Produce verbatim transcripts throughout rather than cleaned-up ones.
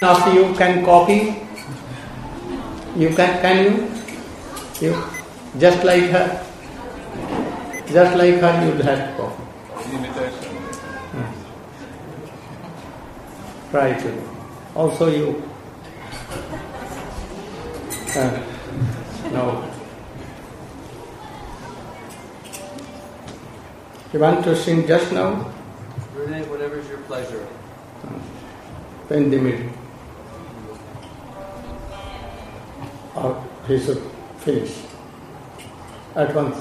of you can copy? You can, can you? You, just like her, just like her, you have copy. Imitation. Hmm. Try to. Also you. Uh, no. You want to sing just now? Renee, whatever's your pleasure. In the middle. Or he should finish at once.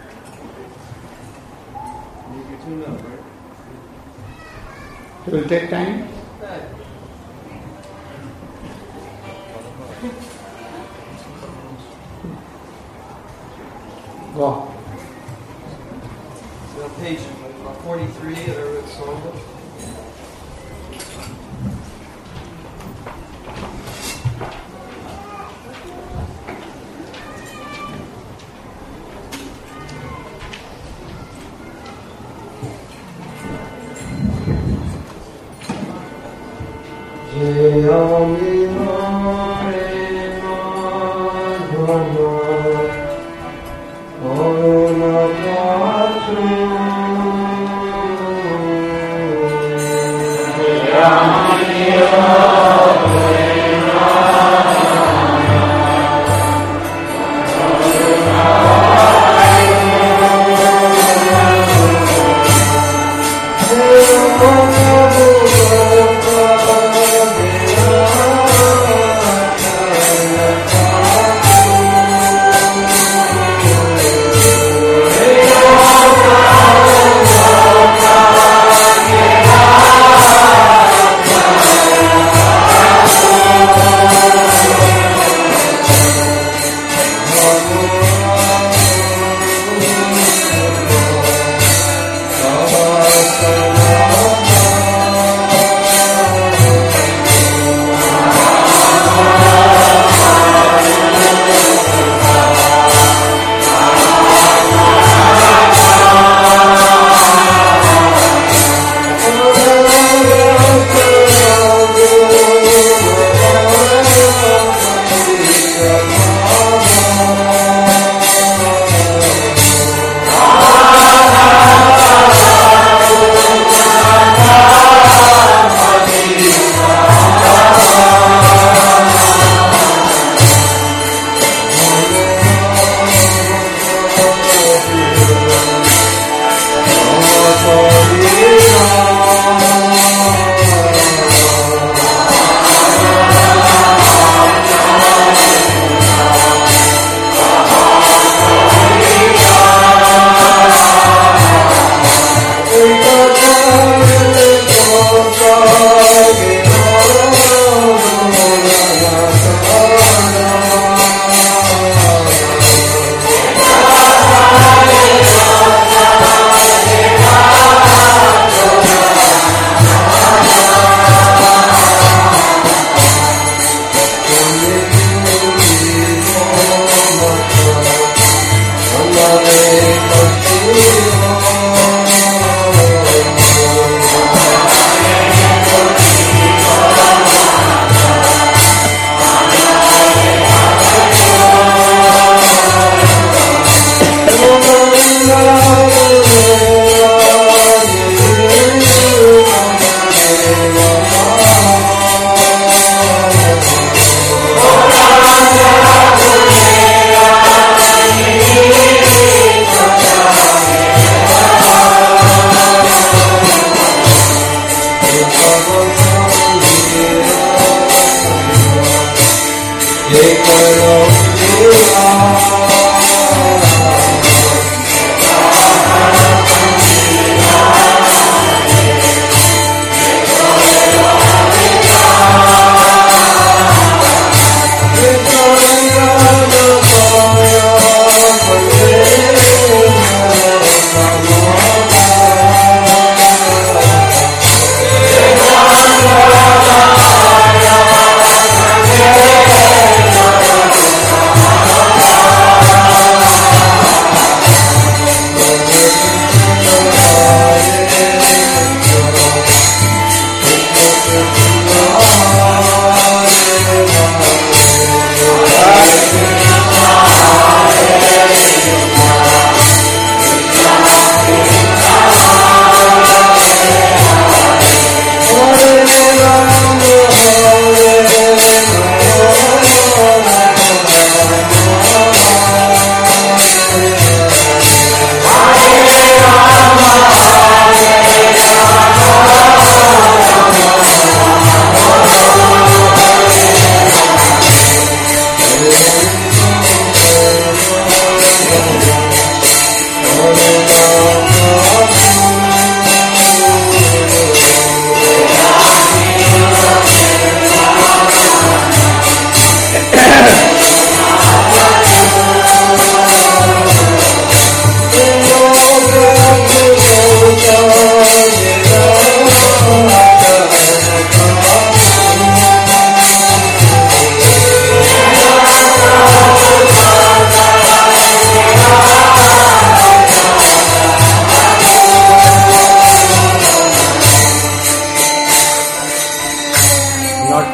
You can tune up, right? It will take time. Go. So on page forty-three of the songbook. Oh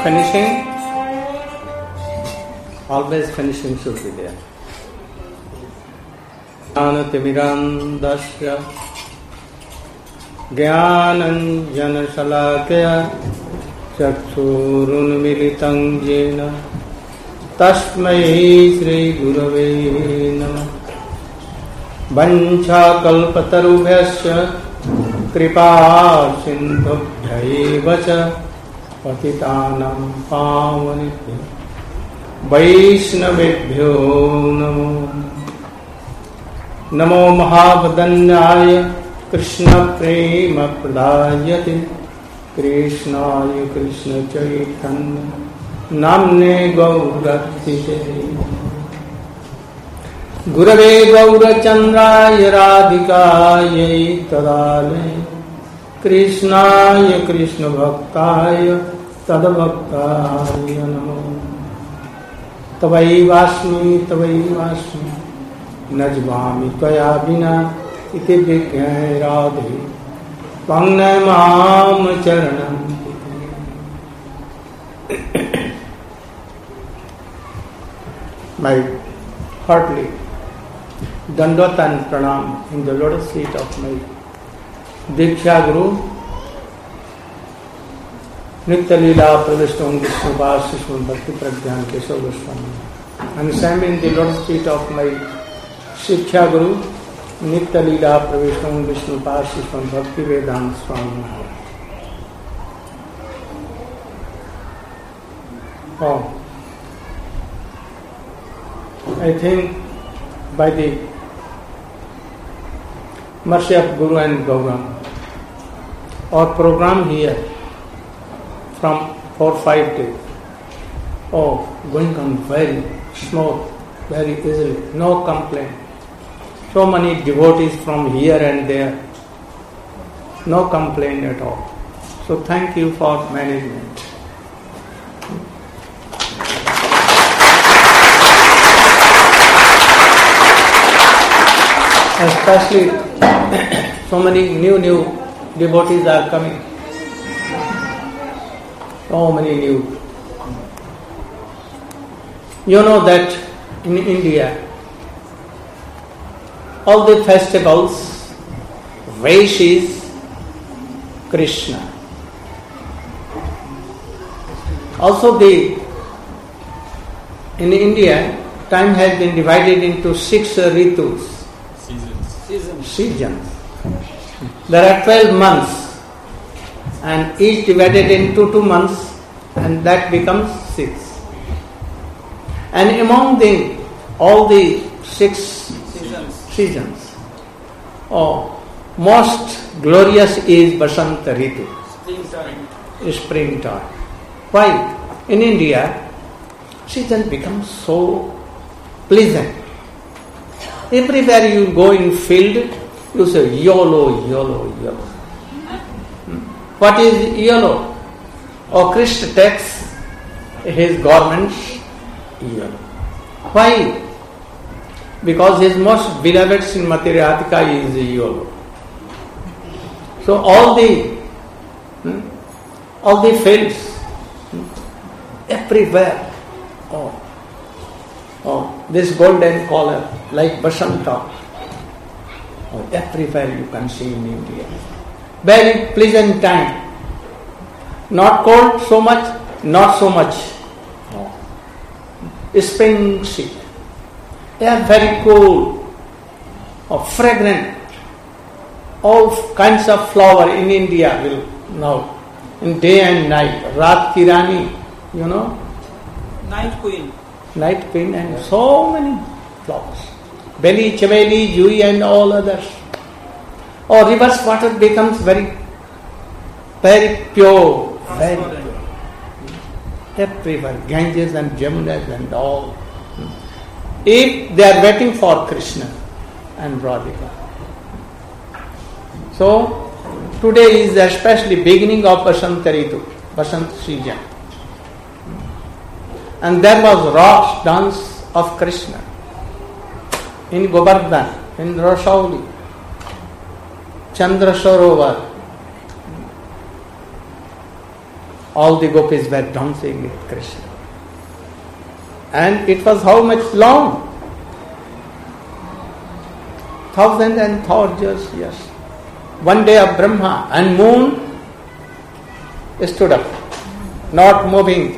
finishing, always finishing should be there. Jnanatimirandasya Jnananjana-salakaya Chakshurunmilitam jena Tasmai Shri Gurave Namah. Vancha kalpatarubhyasya Kripa sindhubhyaeva cha Patitanam pavanebhyo Vaishnavebhyo namo. Namo Mahavadanyaya Krishna Prema Pradayate Krishnaya Krishna Chaitanya Namne Gauratite Gurave Gaurachandraya Radhikaya Tadale Krishnaya Krishna Bhaktaya Tadabhaktaya Namo. Tavai Vasmi Tavai Vasmi Najvami Tvaya Vina Iti Vikyai Radhe Pangnamam Charanam. My heartily Dandot and Pranam in the lotus feet of my Diksha Guru Nitya Leela Pravishtam Vishnu Vasishwan Bhakti Pragyan Keshav Goswami. And Sam in the lotus feet of my Shiksha Guru Nitya Leela Pravishtam Vishnu Vasishwan Bhakti Vedanta Swami. Oh, I think by the mercy of Guru and Gaurang, our program here from four five days, oh, going on very smooth, very easily, no complaint. So many devotees from here and there, no complaint at all. So thank you for management. Especially so many new new devotees are coming. So many new. You know that in India, all the festivals, wish is Krishna. Also the in India, time has been divided into six ritus. Seasons. Seasons. There are twelve months, and each divided into two months, and that becomes six. And among the all the six seasons, seasons oh, most glorious is Basanta Ritu, springtime. Springtime. Why? In India, season becomes so pleasant. Everywhere you go in field, you say yellow, yellow, yellow. What is yellow? Oh, Krishna takes his garments yellow. Why? Because his most beloved Srimati Radhika is yellow. So all the hmm, all the fields, hmm, everywhere, oh, oh, this golden color, like Basanta, oh, everywhere you can see in India. Very pleasant time. Not cold so much, not so much. Oh. Spring season. They are very cool, oh, fragrant. All kinds of flower in India will now, in day and night. Raat ki Rani, you know? Night Queen. Night Queen and so many flowers. Belly, Chaveli, Jui and all others. Or river's water becomes very, very pure. Very pure. Everywhere, Ganges and Jamunas and all. If they are waiting for Krishna and Radhika. So, today is especially beginning of Basanta Ritu, Basant season. And there was Ras dance of Krishna in Govardhan, in Rasauli, Chandra Sarovar. all the gopis were dancing with Krishna. And it was how much long? Thousand and thousands years. One day of Brahma and moon stood up, not moving,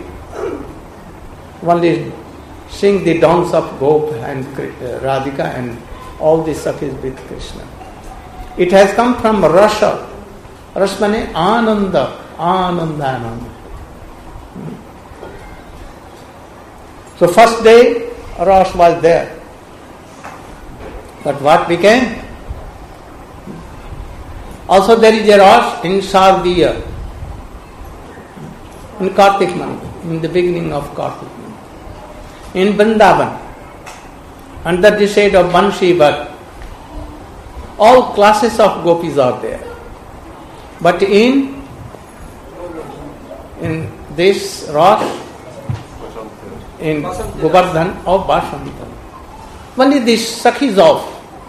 only seeing the dance of Gop and Radhika and all the Sakhis with Krishna. It has come from Rasa. Rasa means Ananda, Ananda, Ananda. So first day, Rasa was there. But what became? Also there is a Rasa in Sardiya, in Kartik month, in the beginning of Kartik month. In Vrindavan, under the shade of Bansi Bhat, all classes of gopis are there. But in in this Rasa, in Govardhan or Basanta, only the Sakhis of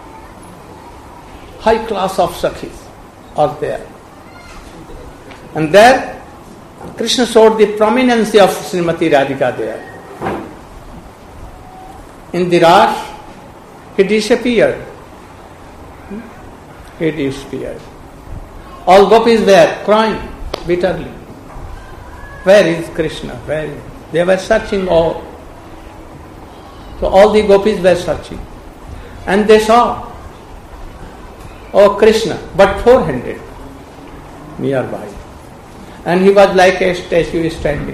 high class of Sakhis are there. And there Krishna showed the prominence of Srimati Radhika there. In the Rasa, he disappeared. He disappeared. All gopis were crying bitterly. Where is Krishna? Where is? They were searching all. So all the gopis were searching. And they saw, oh Krishna, but four-handed, nearby. And he was like a statue standing.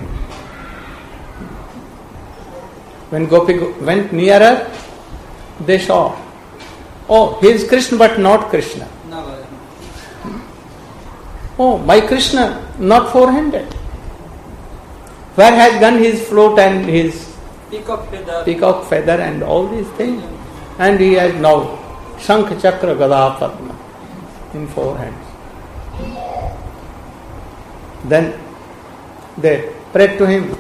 When Gopi went nearer, they saw, oh, he is Krishna but not Krishna. Oh, my Krishna, not four-handed. Where has gone his float and his peacock feather, peacock feather and all these things? And he has now Shankh, Chakra, Gada, Padma in four hands. Then they prayed to him.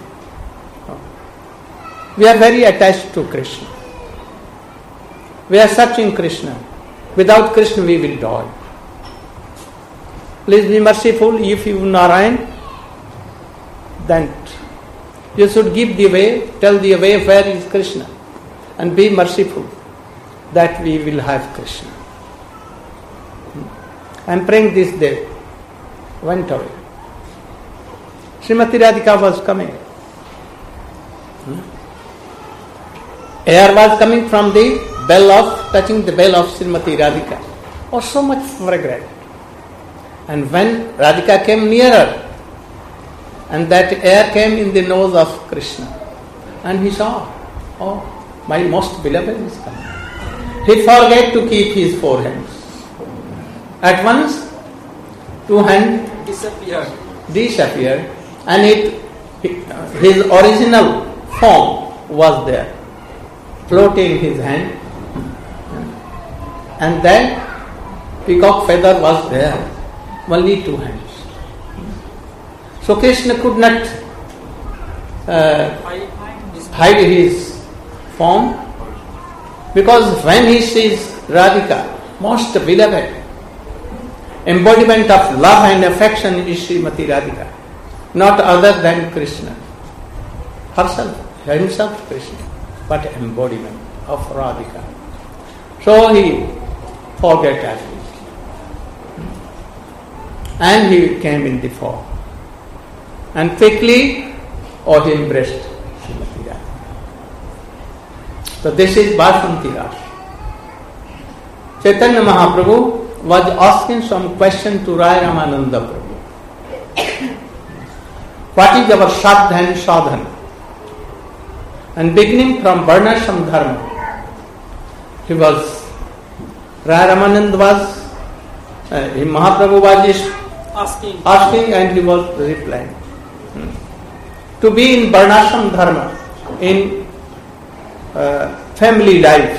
We are very attached to Krishna. We are searching Krishna. Without Krishna we will die. Please be merciful. If you Narayan, then you should give the way, tell the way where is Krishna, and be merciful that we will have Krishna. I am praying this day. Went away. Srimati Radhika was coming. Air was coming from the bell of, touching the bell of Srimati Radhika. Oh, so much fragrant. And when Radhika came nearer, and that air came in the nose of Krishna, and he saw, oh, my most beloved is coming. He forgot to keep his four hands. At once, two hands disappeared. disappeared, and it his original form was there, floating his hand, and then peacock feather was there, only two hands. So Krishna could not uh, hide his form, because when he sees Radhika, most beloved, embodiment of love and affection is Srimati Radhika, not other than Krishna, herself, himself Krishna, but embodiment of Radhika. So he forgot everything, and he came in the form. And quickly, oh, he embraced Srimati Radhika. So this is Basanti Rasa. Chaitanya Mahaprabhu was asking some question to Rai Ramananda Prabhu. What is our sadhana and sadhana? And beginning from Varnashram Dharma, he was, Rai Ramananda was, uh, Mahaprabhu was just asking. asking and he was replying. To be in Varnashram Dharma, in uh, family life,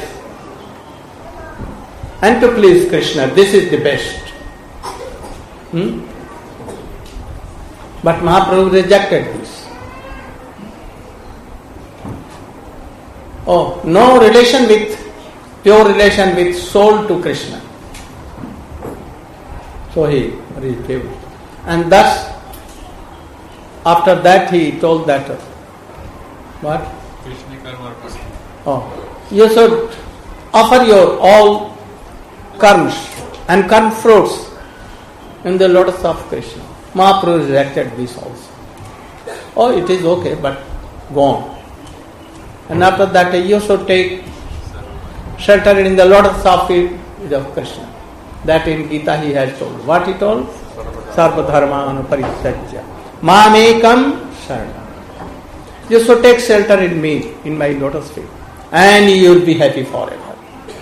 and to please Krishna, this is the best. Hmm? But Mahaprabhu rejected this. Oh, no relation with, pure relation with soul to Krishna. So he refused. And thus, after that he told that, what? Krishna karma arpana. Oh, you should offer your all karmas and karma fruits in the lotus of Krishna. Mahaprabhu rejected this also. Oh, it is okay, but go on. And after that you should take shelter in the lotus of feet of Krishna. That in Gita he has told. What he told? Sarva dharma anuparisajya. Mamekam sharanam. You should take shelter in me, in my lotus feet, and you will be happy forever.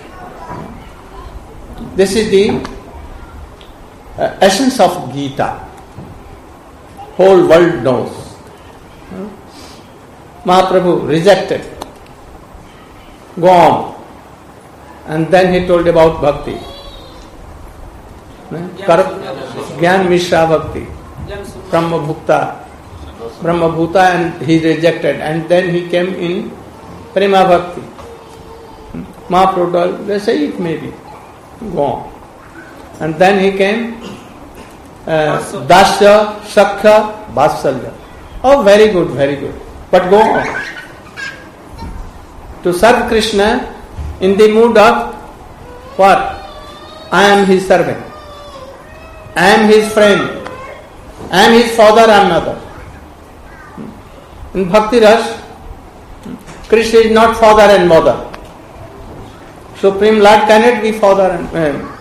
This is the uh, essence of Gita. Whole world knows. Mahaprabhu rejected. Go on. And then he told about bhakti. Gyan Mishra Bhakti. Brahma Bhukta. Brahma Bhuta, and he rejected. And then he came in Prema Bhakti. Mahaprabhu told, they say it may be. Go on. And then he came uh, Dasya, Sakha, Vatsalya. Oh, very good, very good. But go on. To serve Krishna in the mood of what? I am his servant. I am his friend. I am his father and mother. In Bhakti Ras, Krishna is not father and mother. Supreme Lord cannot be father and uh,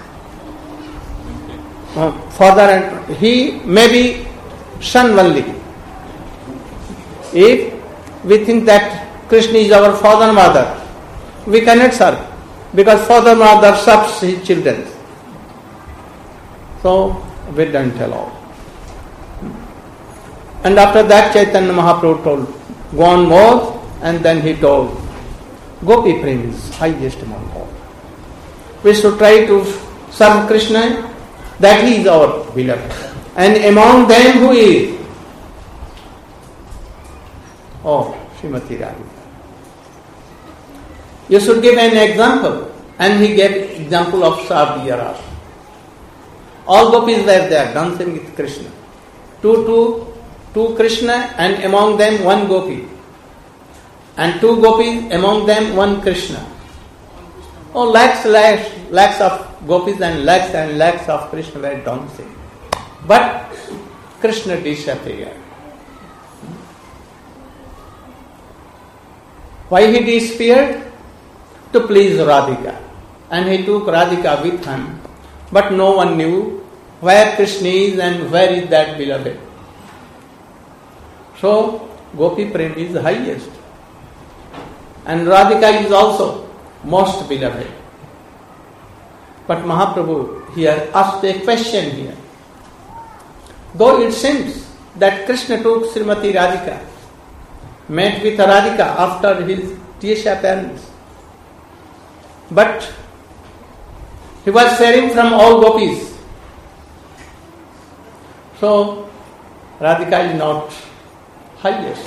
uh, father and he may be son only. If we think that Krishna is our father and mother, we cannot serve, because father and mother serves his children. So we don't allow. And after that Chaitanya Mahaprabhu told, go on more, and then he told, Gopi Prem is highest among all. We should try to serve Krishna, that he is our beloved. And among them who is? Oh, Srimati Radhika. You should give an example. And he gave example of Sardiya Ras. All gopis were there dancing with Krishna. Two, two, two Krishna, and among them one gopi. And two gopis, among them one Krishna. Oh, lakhs, lakhs, lakhs of gopis and lakhs and lakhs of Krishna were dancing. But Krishna disappeared. Why he disappeared? To please Radhika. And he took Radhika with him. But no one knew where Krishna is and where is that beloved. So, Gopi Prem is highest. And Radhika is also most beloved. But Mahaprabhu here asked a question here. Though it seems that Krishna took Srimati Radhika, met with Radhika after his disappearance, but he was sharing from all gopis. So, Radhika is not highest.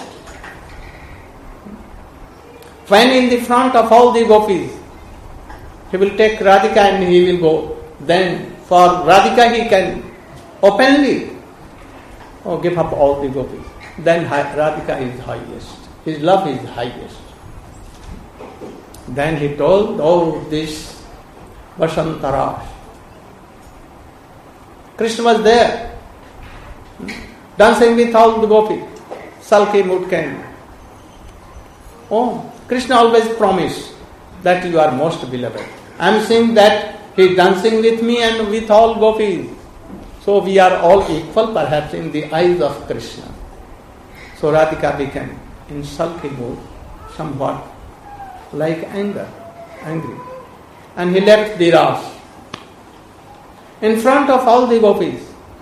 When in the front of all the gopis, he will take Radhika and he will go. Then for Radhika he can openly oh, give up all the gopis. Then Radhika is highest. His love is highest. Then he told, oh, this Vasantara. Krishna was there, dancing with all the gopis. Salki Mutkan. Oh, Krishna always promised that you are most beloved. I am saying that he is dancing with me and with all gopis. So we are all equal perhaps in the eyes of Krishna. So Radhika became in sulky mood, somewhat like anger, angry. And he left the Ras. In front of all the gopis,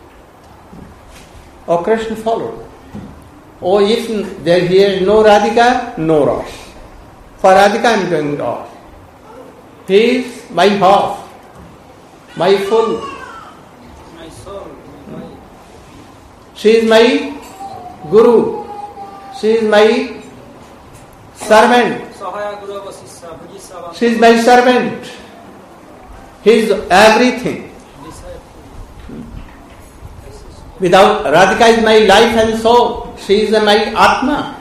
oh, Krishna followed. Oh, if there here is no Radhika, no Ras. For Radhika I am doing Ras. He is my half, my full. My soul. My... She is my Guru. She is my servant. She is my servant. He is everything. Without Radhika is my life and soul. she is my Atma.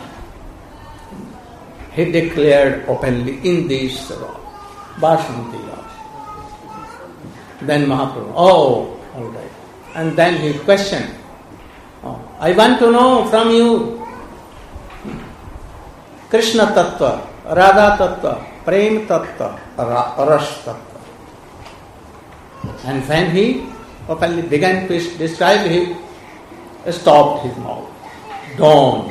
He declared openly in this Bashanti Lord. Then Mahaprabhu, oh, all right. And then he questioned, oh, I want to know from you Krishna Tattva, Radha Tattva, Prem Tattva, Ras Tattva. And when he openly began to describe, he stopped his mouth. Don't.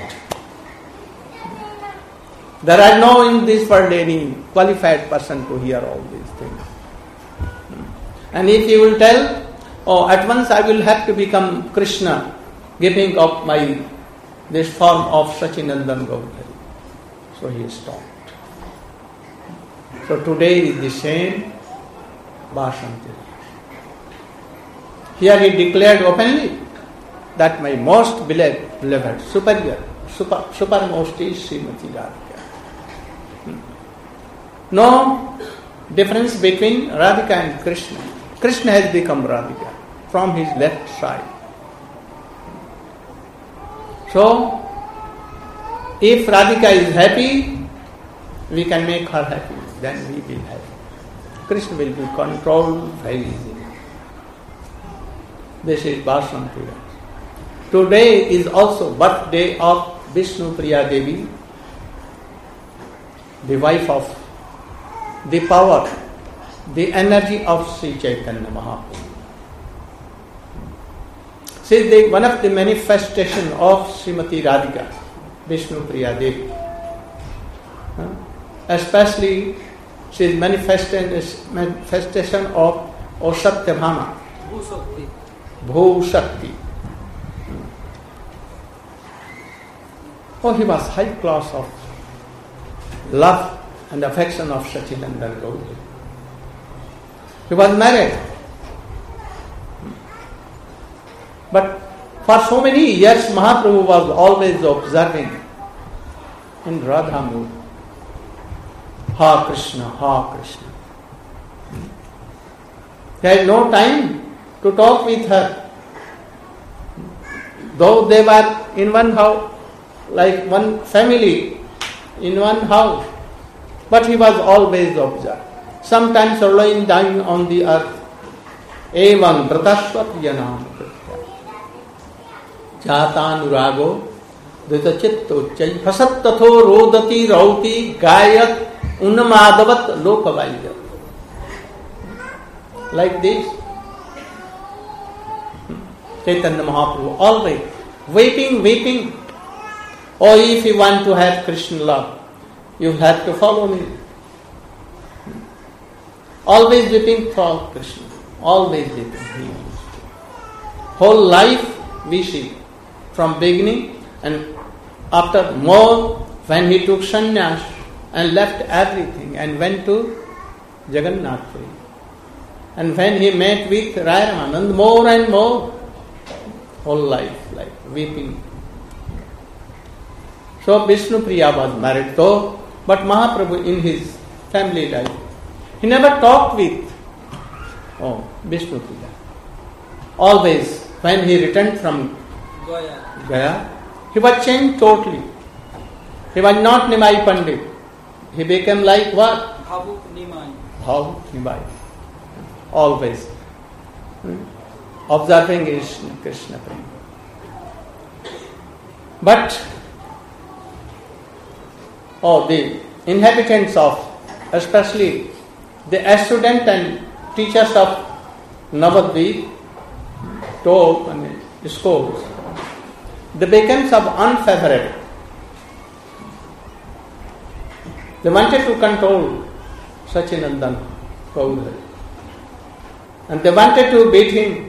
There are no in this world any qualified person to hear all these things. And if you will tell, oh, at once I will have to become Krishna, giving up my this form of Sachinandan Gaudhari. So he stopped. So today is the same Bashanti. Here he declared openly that my most beloved, beloved superior, super, supermost is Srimati Radhika. No difference between Radhika and Krishna. Krishna has become Radhika from his left side. So, if Radhika is happy, we can make her happy. Then we will be happy. Krishna will be controlled very easily. This is Bashanti. Today is also birthday of Vishnu Priya Devi, the wife of the power, the energy of Sri Chaitanya Mahaprabhu. She is the, one of the manifestation of Srimati Radhika, Vishnu Priya Devi. Huh? Especially she is manifestation of O Satyabhama, Bhusakti. Bhusakti. Oh, he was high class of love and affection of Sachinandan Gaudhari. He was married. But for so many years, Mahaprabhu was always observing in Radha mood. Ha Krishna, Ha Krishna. He had no time to talk with her. Though they were in one house, like one family, in one house, but he was always observed. Sometimes lying down on the earth. Evam vratasvat yanam kritya. Jatanurago dvitachitto chay hasatatho rodati rauti gayat unamadavat lokavayat. Like this, Chaitanya Mahaprabhu always weeping, weeping. Oh, if you want to have Krishna love, you have to follow me. Always weeping for Krishna. Always weeping. Whole life we see from beginning and after more when he took sannyas and left everything and went to Jagannath Puri. And when he met with Rai Ramanand, more and more, whole life like weeping. So Vishnu Priya was married though, but Mahaprabhu in his family life, he never talked with oh, Vishnu Priya. Always, when he returned from Gaya. Gaya, he was changed totally. He was not Nimai Pandit. He became like what? Bhavuk Nimai. Bhavuk Nimai. Always. Hmm? Observing is Krishna Prema. But oh, the inhabitants of, especially the students and teachers of Navadvip, top and schools, they became some unfavorable. They wanted to control Sachinandan Gaudhari. And they wanted to beat him.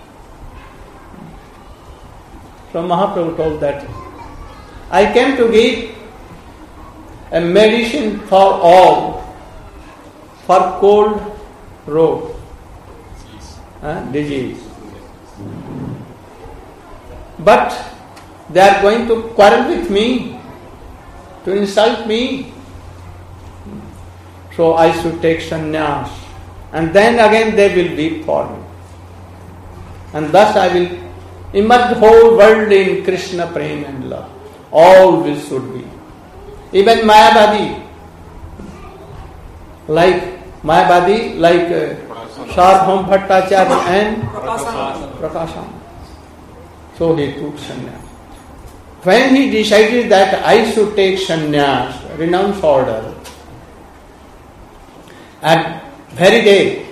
So Mahaprabhu told that, I came to give a medicine for all, for cold road, uh, disease. But they are going to quarrel with me, to insult me. So I should take sannyas, and then again they will weep for me. And thus I will Immerse the whole world in Krishna prem and love. Always should be. Even Mayavadi, like Mayavadi, like uh, Sarvabhauma Bhattacharya and Prakashananda. So he took sannyas. When he decided that I should take sannyas, renounce order, at very day,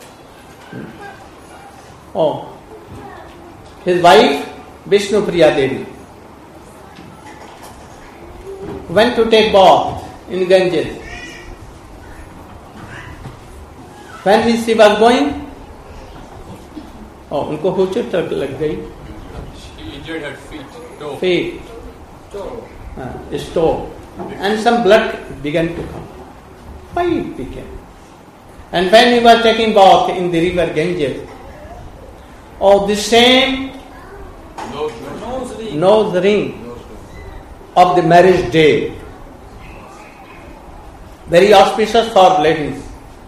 oh, his wife Vishnu Priya Devi went to take bath in Ganges. When he, she was going, oh, उनको हुचट लग गई. She injured her feet. Toe. Feet. Toe. Uh, toe. And some blood began to come. Why it became? And when he was taking bath in the river Ganges, oh, the same Nose, Nose ring. nose ring of the marriage day, very auspicious for ladies.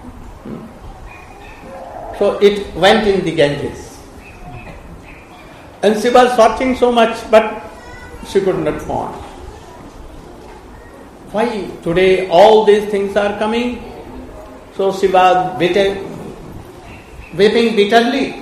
So it went in the Ganges. And she was searching so much, but she could not find. Why today all these things are coming? So she was bitter, weeping bitterly.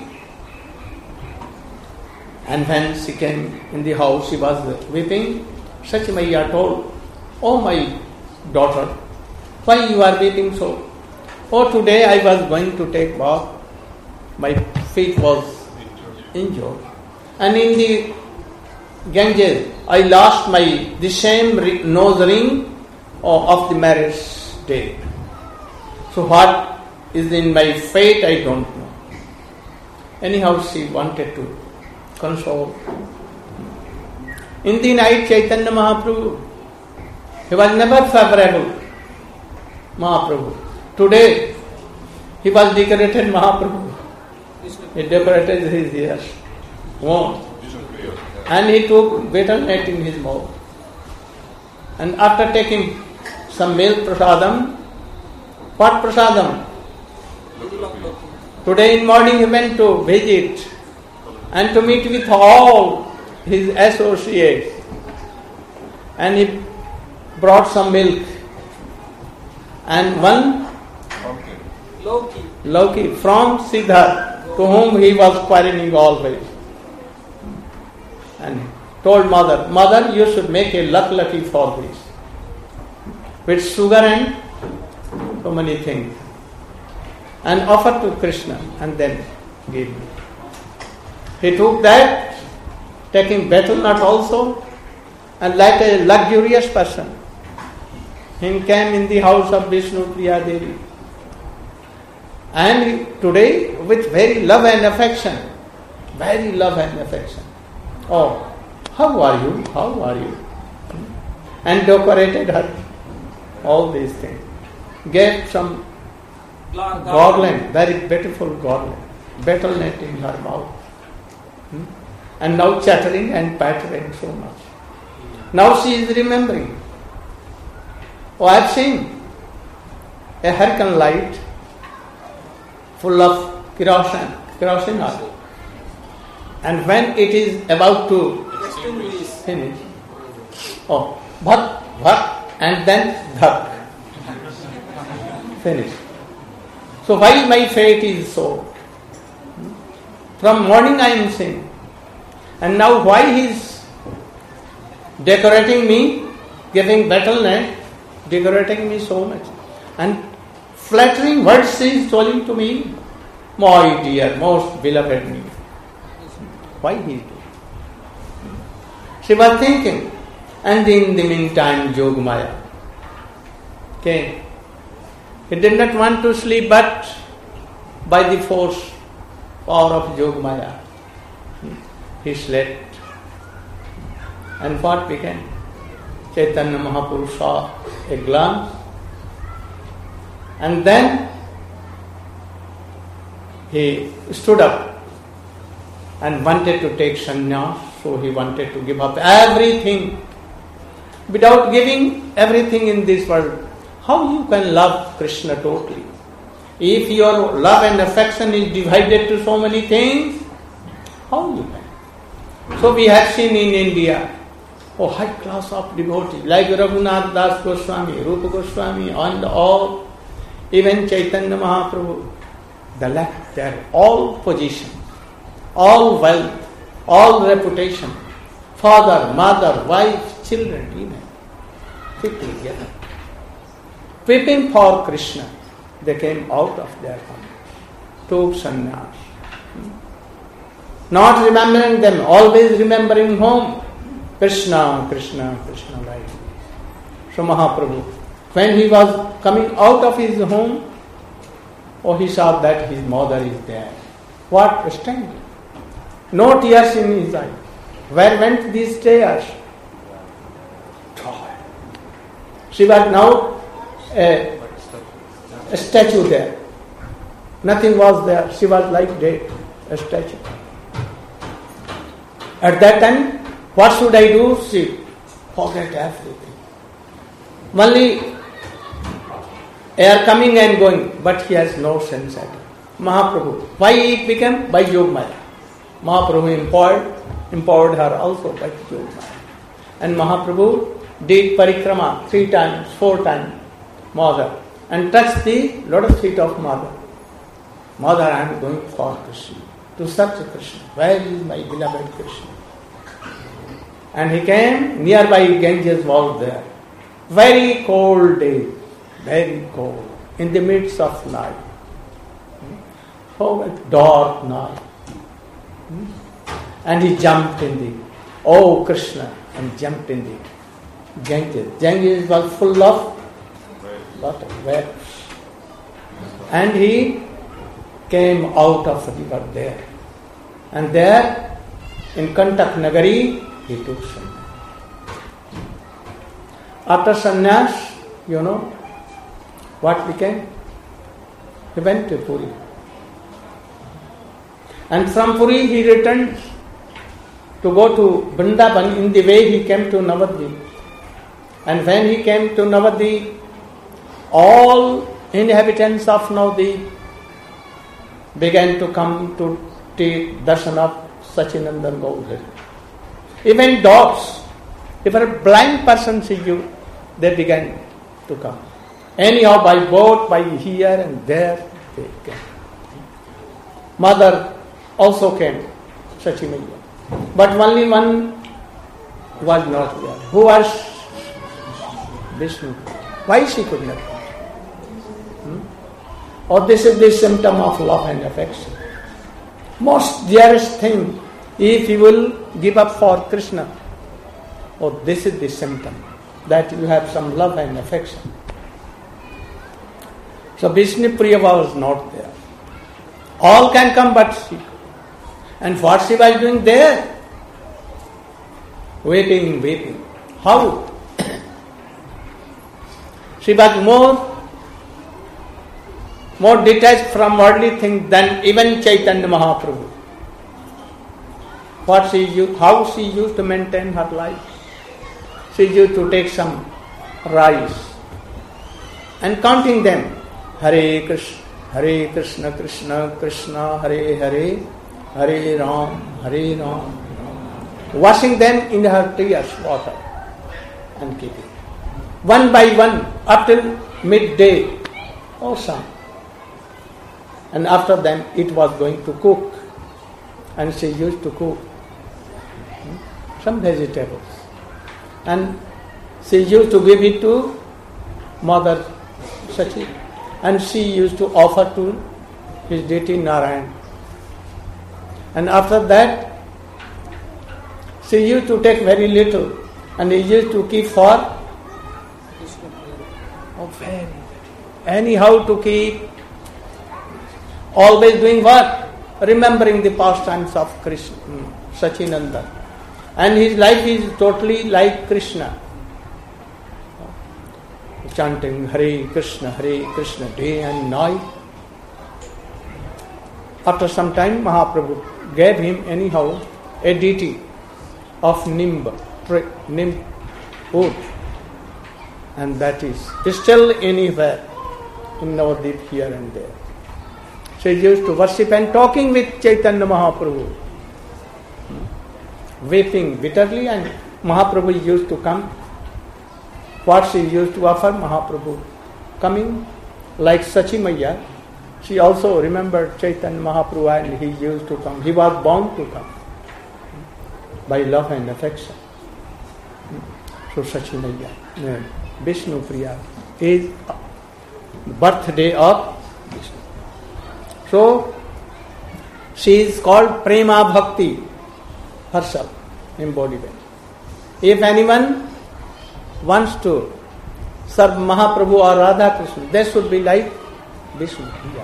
And when she came in the house, she was weeping. Sachimaiya told, "Oh my daughter, why you are weeping so? Oh, today I was going to take bath. My feet was injured. And in the Ganges, I lost my the same ri- nose ring of the marriage day. So what is in my fate, I don't know." Anyhow, she wanted to console. In the night, Chaitanya Mahaprabhu, he was never favorable, Mahaprabhu. Today, he was decorated Mahaprabhu. He decorated his ears. Oh. And he took betel nut in his mouth. And after taking some milk prasadam, what prasadam? Today in morning he went to visit and to meet with all his associates. And he brought some milk. And one Loki. Loki from Siddhartha, to whom he was quarreling always. And told mother, "Mother, you should make a luck lucky for this. With sugar and so many things. And offer to Krishna and then give me." He took that, taking betel nut also, and like a luxurious person, he came in the house of Vishnu Priya Devi. And today, with very love and affection, very love and affection. "Oh, how are you? How are you?" And decorated her, all these things. Gave some garland, very beautiful garland, betel nut in her mouth. Hmm? And now chattering and pattering so much. Now she is remembering. "Oh, I have seen a hurricane light full of kerosene, kerosene oil. And when it is about to finish, oh, bhat, bhat, and then dhak, finish. So why my fate is so? From morning I am seeing. And now why he is decorating me, giving betel nut, decorating me so much. And flattering words he is telling to me, "My dear, most beloved me." Why he is doing? She was thinking. And in the meantime, Yogamaya came. He did not want to sleep, but by the force, power of Yogamaya, he slept. And what began? Chaitanya Mahaprabhu saw a glance, and then he stood up and wanted to take sannyas, so he wanted to give up everything. Without giving everything in this world, how you can love Krishna totally? If your love and affection is divided to so many things, how you can? So we have seen in India, oh, high class of devotees, like Raghunath Das Goswami, Rupa Goswami, and all, even Chaitanya Mahaprabhu, they left their all position, all wealth, all reputation, father, mother, wife, children, even, fit together. Weeping for Krishna, they came out of their home, took sannyas. Not remembering them, always remembering home. Krishna, Krishna, Krishna, like. So Mahaprabhu, when he was coming out of his home, oh, he saw that his mother is there. What strength? No tears in his eyes. Where went these tears? She was now a, a statue there. Nothing was there. She was like dead, a statue. At that time, what should I do? She forget everything. Only air coming and going, but he has no sense at all. Mahaprabhu. Why it became? By Yogamaya. Mahaprabhu empowered, empowered her also by Yogamaya. And Mahaprabhu did parikrama three times, four times, mother, and touched the lotus feet of mother. Mother, I am going for Krishna, to search Krishna. Where is my beloved Krishna? And he came nearby Ganges was there. Very cold day, very cold, in the midst of night. Oh, dark night. And he jumped in the, oh Krishna, and jumped in the Ganges. Ganges was full of water, waves. And he came out of the river there. And there, in Kantak Nagari, he took sannyas. After sannyas, you know, what became? He went to Puri. And from Puri he returned to go to Vrindavan. In the way he came to Navadvip. And when he came to Navadvip, all inhabitants of Navadvip began to come to take darshan of Sachinandan Gaudhari. Even dogs, if a blind person sees you, they began to come. Anyhow, by boat, by here and there, they came. Mother also came, Sachimaya. But only one was not there. Who was Vishnu? Why she could not come? Hmm? Or this is the symptom of love and affection. Most dearest thing, if you will give up for Krishna, oh, this is the symptom that you have some love and affection. So Vishnu Priya was not there. All can come but she. And what she was doing there? Weeping, weeping. How? She was more, more detached from worldly things than even Chaitanya Mahaprabhu. What she used, how she used to maintain her life. She used to take some rice and counting them. Hare Krishna, Hare Krishna, Krishna, Krishna, Hare Hare, Hare Ram, Hare Ram. Washing them in her tears, water, and keeping. One by one, up till midday, awesome. And after them, it was going to cook. And she used to cook some vegetables. And she used to give it to Mother Sachi. And she used to offer to his deity Narayan. And after that, she used to take very little. And he used to keep for oh, very, very. Anyhow to keep. Always doing what? Remembering the pastimes of Krishna, Sachinandan. And his life is totally like Krishna. Chanting Hare Krishna, Hare Krishna day and night. After some time, Mahaprabhu gave him anyhow a deity of Nimba, Nimb wood. And that is still anywhere in Navadvip here and there. She used to worship and talking with Chaitanya Mahaprabhu. weeping bitterly, and Mahaprabhu used to come. What she used to offer, Mahaprabhu coming, like Sachi Maiya. She also remembered Chaitanya Mahaprabhu and he used to come. He was bound to come by love and affection. So Sachi Maiya, Vishnu Priya, is birthday of Vishnu. So she is called Prema Bhakti herself, embodiment. If anyone wants to serve Mahaprabhu or Radha Krishna, they should be like Vishnu.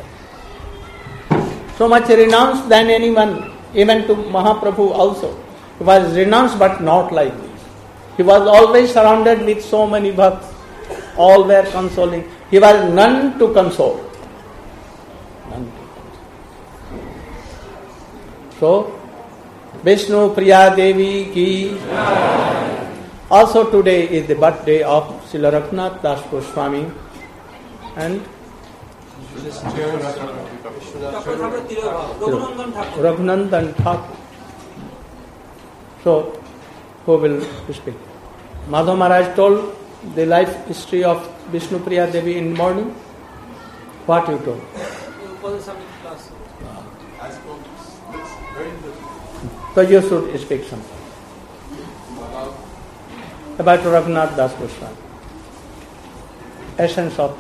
So much renounced than anyone, even to Mahaprabhu also. He was renounced but not like this. He was always surrounded with so many bhakts. All were consoling. He was none to console. None to console. So, Vishnu Priya Devi ki. Also today is the birthday of Srila Raghunath Das Goswami and Raghunandan Thakur. So, who will speak? Madhav Maharaj told the life history of Vishnu Priya Devi in the morning. What you told? So you should speak something about Raghunath Das Goswami. Essence of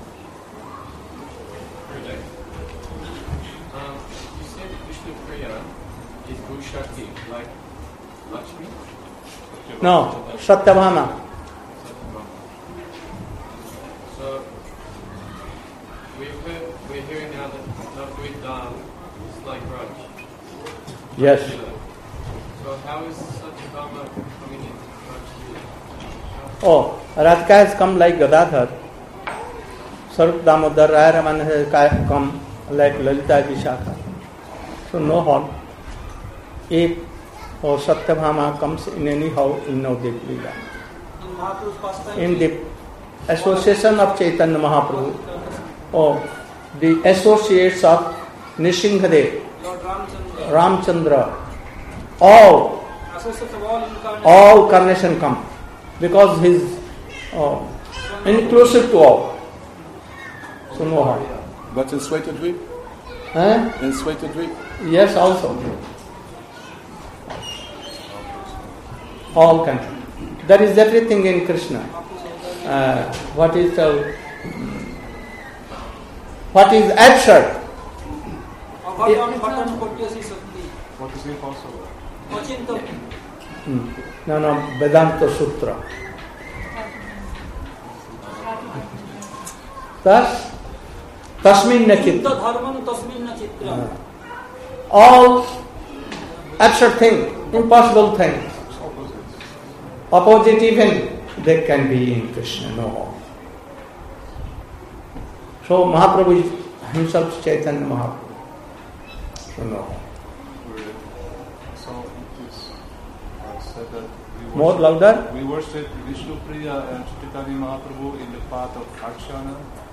Um, you said Vishnu Priya is Bhushakti, like Lakshmi? No, Satyabhama. So, we've heard, we're hearing now that love with Dal is like Raj. Yes. So how is Satyabhama coming in? Oh, Radhika has come like Gadadhar. Sarup Damodar Raya Raman has come like Lalita Vishakha. So no harm. If or Satyabhama comes in anyhow in Navadvip Leela. In the association of Chaitanya Mahaprabhu, or the associates of Nishingadev, Ramchandra, all, all incarnation come. Because he is uh, inclusive to all. So no harm. But in Swaitadvip? Eh? In Swaitadvip? Yes, also. All country. There is everything in Krishna. Uh, what is the, what is absurd? What is impossible? Hmm. No, no, Vedanta Sutra. Thus, Tasmin Nachitra. All absurd things, impossible things, opposite even, they can be in Krishna, no harm. So Mahaprabhu is himself Chaitanya Mahaprabhu. So no harm. So it is uh, said that we More worship, louder? we worship Vishnu Priya and Chaitanya Mahaprabhu in the path of Archana,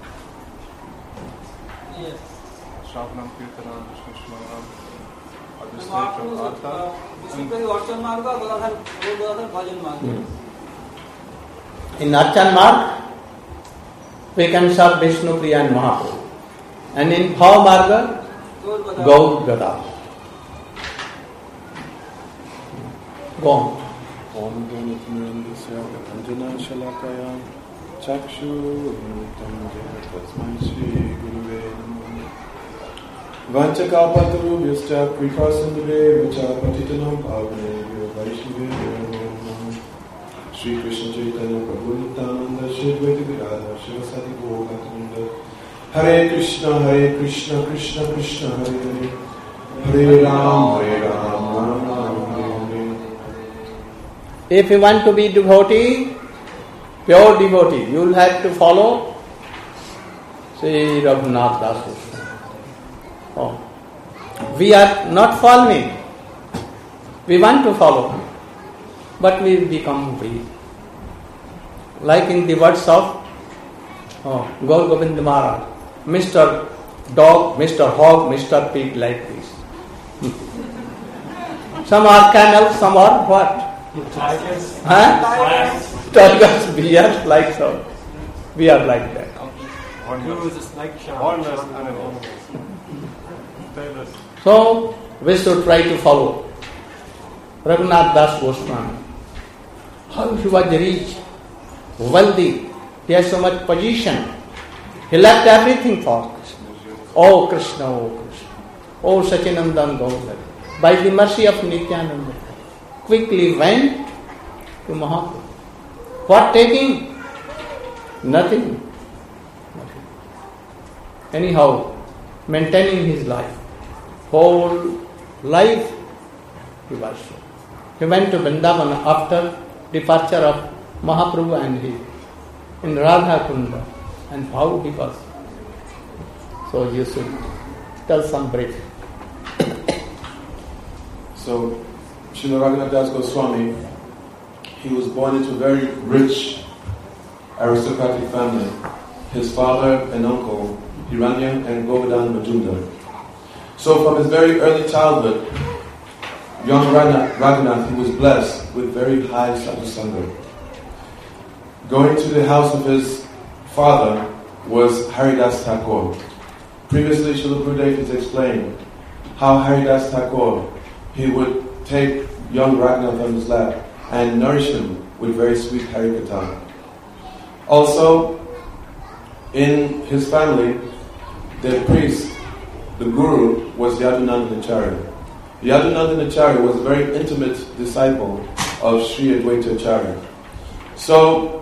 Yes. Shravanam, Kirtanam, Vishnu Smaranam, at the stage Mahaprabhu of Artha. basically Archan Marga, Gadadhar, Gadadhar Bhajan Marga. In Archan Marg, we can serve Vishnu Priya and Mahaprabhu. And in Bhav Marga, Gaur Gada. Go on. Om Ganatmanandasya Anjana Shalakaya Chakshu Vimutam Tasmai Shri Guruve Namo Vanchakapatru Vyascha Kripasandure Vacha Patitanam Bhavane Vaishnavi Namo Shri Krishna Chaitanya Prabhu Nityananda Shri Advaita Gadadhar Shivasati Gauragatanda Hare Krishna Hare Krishna Krishna Krishna Hare Hare Hare Ram Hare Ram Ram Ram Hare Hare. If you want to be devotee, pure devotee, you will have to follow Sri Raghunath Das Goswami. Oh. We are not following. We want to follow, but we become weak. Like in the words of oh, Gaur Govind Maharaj, Mister Dog, Mister Hog, Mister Pig, like this. Some are camels, some are what? Tigers. Huh? Tigers, we are like so. We are like that. Guru is a snake charmer. So, we should try to follow Raghunath Das Goswami. How he was rich, wealthy, he has so much position. He left everything for Krishna. Oh Krishna, oh Krishna, oh Sachinandan Gaudar. By the mercy of Nityananda, quickly went to Mahaprabhu. What taking? Nothing. Nothing. Anyhow, maintaining his life. Whole life he was so. He went to Vrindavan after departure of Mahaprabhu and he in Radha Kunda, and how he was. So you should tell some brief. So, Srila Raghunath Das Goswami, he was born into a very rich aristocratic family. His father and uncle, Hiranya and Govardhan Majumdar. So from his very early childhood, young Raghunath, Raghunath he was blessed with very high sadhusanga. Going to the house of his father was Haridas Thakur. Previously, Srila Gurudev has explained how Haridas Thakur, he would take young Raghunath on his lap and nourish him with very sweet Harikatha. Also, in his family, the priest, the guru, was Yadunandanacharya. Yadunandanacharya was a very intimate disciple of Sri Advaita Acharya. So,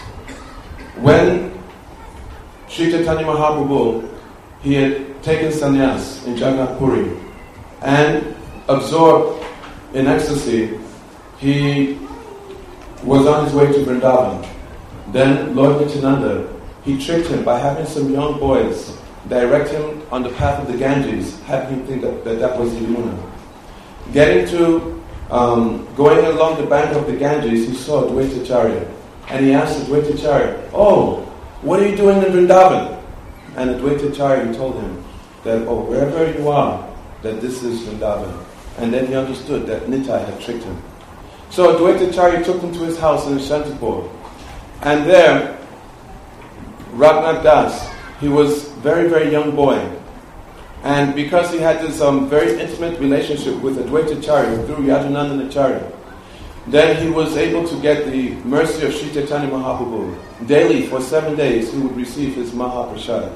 when Sri Chaitanya Mahaprabhu, he had taken sannyas in Jagannath Puri and absorbed in ecstasy, he was on his way to Vrindavan. Then Lord Nityananda, he tricked him by having some young boys direct him on the path of the Ganges, having him think that that, that was Yamuna. Getting to, um, going along the bank of the Ganges, he saw Advaita Acharya. And he asked Advaita Acharya, oh, what are you doing in Vrindavan? And Advaita Acharya told him that, oh, wherever you are, that this is Vrindavan. And then he understood that Nitai had tricked him. So Advaita Acharya took him to his house in Shantipur. And there, Raghunath Das, he was a very, very young boy. And because he had this um, very intimate relationship with Advaita Acharya through Yadunandan Acharya, then he was able to get the mercy of Sri Chaitanya Mahaprabhu. Daily, for seven days, he would receive his Mahaprasad.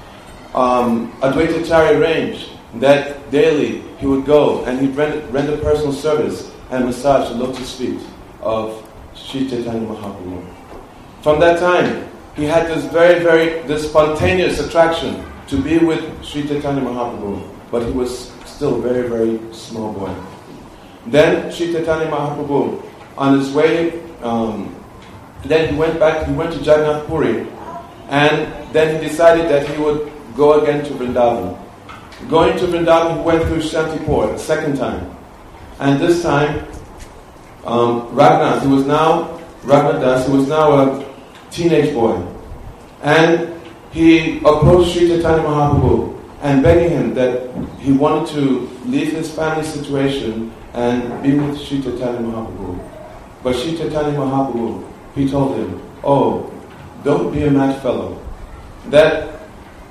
Um, Advaita Acharya arranged that daily he would go and he'd render, render personal service and massage the lotus feet of Sri Chaitanya Mahaprabhu. From that time, he had this very, very, this spontaneous attraction to be with Sri Chaitanya Mahaprabhu, but he was still a very, very small boy. Then Sri Chaitanya Mahaprabhu, on his way, um, then he went back, he went to Jagannath Puri, and then he decided that he would go again to Vrindavan. Going to Vrindavan, he went through Shantipur a second time. And this time, um, Raghunath, he was now, Raghunath Das, he was now a teenage boy. And he approached Sri Chaitanya Mahaprabhu and begging him that he wanted to leave his family situation and be with Sri Chaitanya Mahaprabhu. But Sri Chaitanya Mahaprabhu, he told him, oh, don't be a mad fellow. That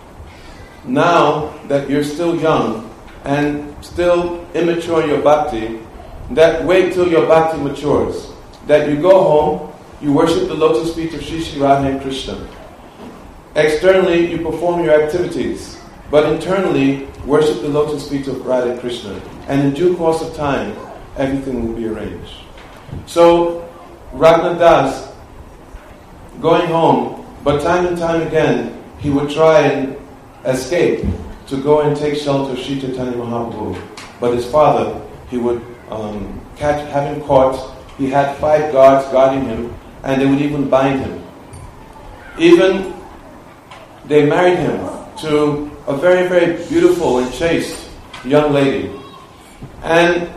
now that you're still young and still immature in your bhakti, that wait till your bhakti matures. That you go home, you worship the lotus feet of Sri Sri Radha and Krishna. Externally, you perform your activities, but internally, worship the lotus feet of Radha and Krishna. And in due course of time, everything will be arranged. So, Raghunath Das, going home, but time and time again, he would try and escape to go and take shelter of Sri Chaitanya Mahaprabhu. But his father, he would um, catch, have him caught. He had five guards guarding him, and they would even bind him. Even they married him to a very, very beautiful and chaste young lady. And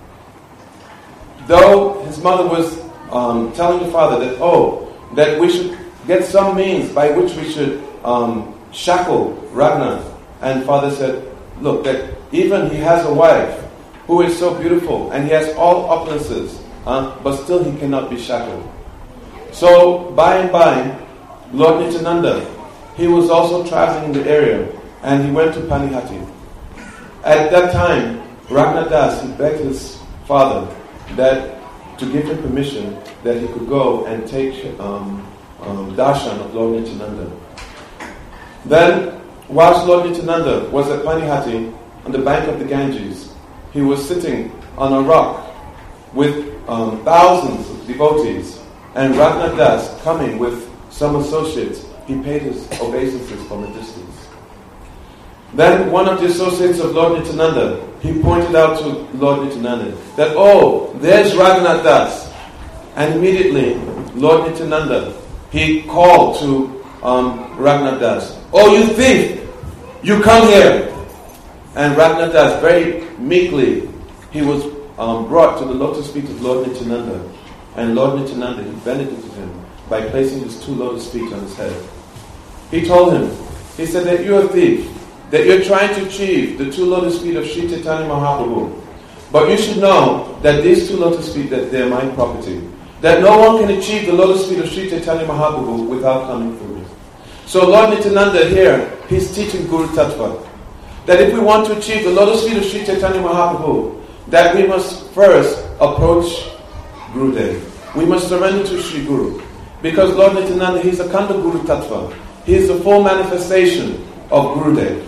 though his mother was um, telling the father that, oh, that we should get some means by which we should um, shackle Raghunath. And father said, look, that even he has a wife, who is so beautiful, and he has all opulences, uh, but still he cannot be shackled. So, by and by, Lord Nityananda, he was also traveling in the area, and he went to Panihati. At that time, Raghunath Das, he begged his father that to give him permission that he could go and take um, um, darshan of Lord Nityananda. Then, whilst Lord Nityananda was at Panihati, on the bank of the Ganges, he was sitting on a rock with um, thousands of devotees, and Raghunath Das coming with some associates. He paid his obeisances from a distance. Then one of the associates of Lord Nityananda, he pointed out to Lord Nityananda that, oh, there's Raghunath Das. And immediately, Lord Nityananda, he called to um, Raghunath Das, oh, you thief, you come here. And Raghunath Das, very meekly, he was um, brought to the lotus feet of Lord Nityananda. And Lord Nityananda, he benedicted him by placing his two lotus feet on his head. He told him, he said that you're a thief, that you're trying to achieve the two lotus feet of Sri Chaitanya Mahaprabhu. But you should know that these two lotus feet, that they're my property. That no one can achieve the lotus feet of Sri Chaitanya Mahaprabhu without coming through me. So Lord Nityananda here, he's teaching Guru Tattva. That if we want to achieve the lotus feet of Sri Chaitanya Mahaprabhu, that we must first approach Gurudev. We must surrender to Sri Guru. Because Lord Nityananda, he's a Kanda Guru Tattva. He is the full manifestation of Gurudev.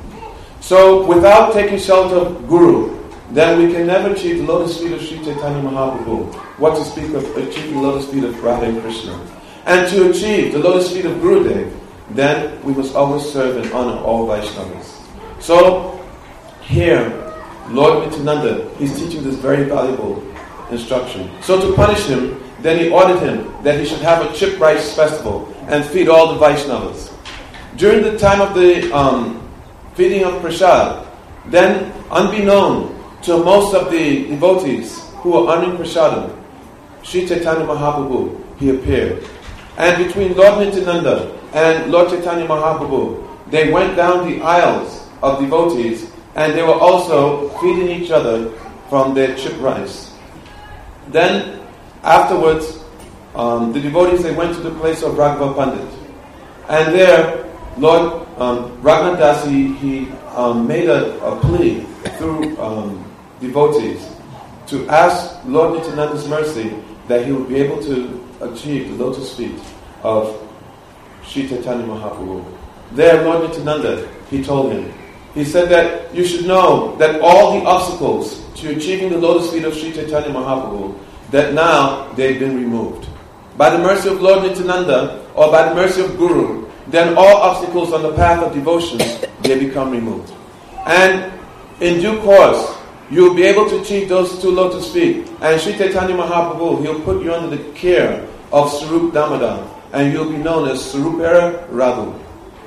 So without taking shelter of Guru, then we can never achieve the lotus feet of Sri Chaitanya Mahaprabhu. What to speak of achieving the lotus feet of Radha and Krishna. And to achieve the lotus feet of Gurudev, then we must always serve and honor all Vaishnavas. So here, Lord Nityananda, he's teaching this very valuable instruction. So to punish him, then he ordered him that he should have a chip rice festival and feed all the Vaishnavas. During the time of the um, feeding of Prasad, then unbeknown to most of the devotees who were honoring Prasadam, Sri Chaitanya Mahaprabhu, he appeared. And between Lord Nityananda and Lord Chaitanya Mahaprabhu, they went down the aisles of devotees, and they were also feeding each other from their chip rice. Then, afterwards, um, the devotees, they went to the place of Raghava Pandit. And there, Lord um, Raghunath Das, he, he um, made a, a plea through um, devotees to ask Lord Nityananda's mercy that he would be able to achieve the lotus feet of Sri Chaitanya Mahaprabhu. There, Lord Nityananda, he told him, he said that you should know that all the obstacles to achieving the lotus feet of Sri Chaitanya Mahaprabhu, that now they've been removed. By the mercy of Lord Nityananda, or by the mercy of Guru, then all obstacles on the path of devotion, they become removed. And in due course, you'll be able to achieve those two lotus feet. And Sri Chaitanya Mahaprabhu, he'll put you under the care of Sarup Damodar, and you'll be known as Sarupera Raghu.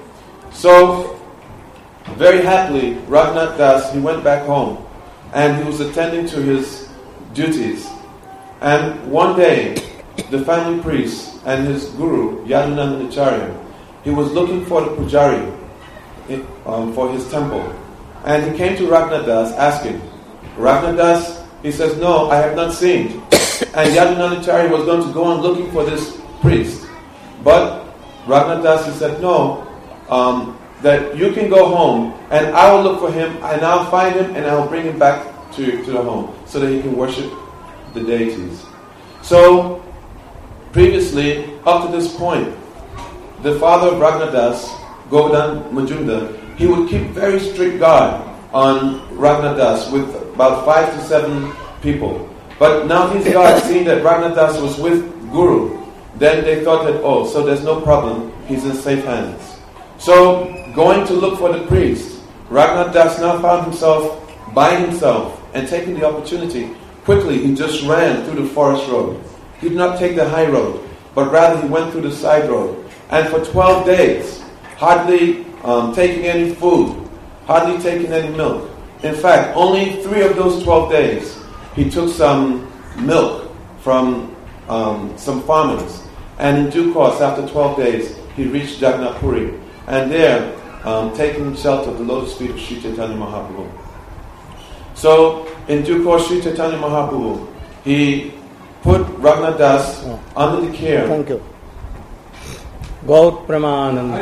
So, very happily, Raghunath Das, he went back home, and he was attending to his duties. And one day, the family priest and his guru, Yadunandanacharya, he was looking for the pujari in, um, for his temple. And he came to Raghunath Das asking, Raghunath Das, he says, no, I have not seen. And Yadunandanacharya was going to go on looking for this priest. But Raghunath Das, he said, no, um, that you can go home and I will look for him and I'll find him and I'll bring him back to, to the home so that he can worship the deities. So, previously, up to this point, the father of Raghunath Das, Govardhan Majumdar, he would keep very strict guard on Raghunath Das with about five to seven people. But now these guards, seeing that Raghunath Das was with Guru, then they thought that, oh, so there's no problem, he's in safe hands. So, going to look for the priest, Raghunath Das now found himself by himself and taking the opportunity, quickly he just ran through the forest road. He did not take the high road, but rather he went through the side road. And for twelve days, hardly um, taking any food, hardly taking any milk. In fact, only three of those twelve days, he took some milk from um, some farmers. And in due course, after twelve days, he reached Jagannath Puri. And there, um, taking shelter of the lotus feet of Sri Chaitanya Mahaprabhu. So, in due course, Sri Chaitanya Mahaprabhu, he put Raghunath Das Oh. under the care. Thank you. Gaut Pramananda.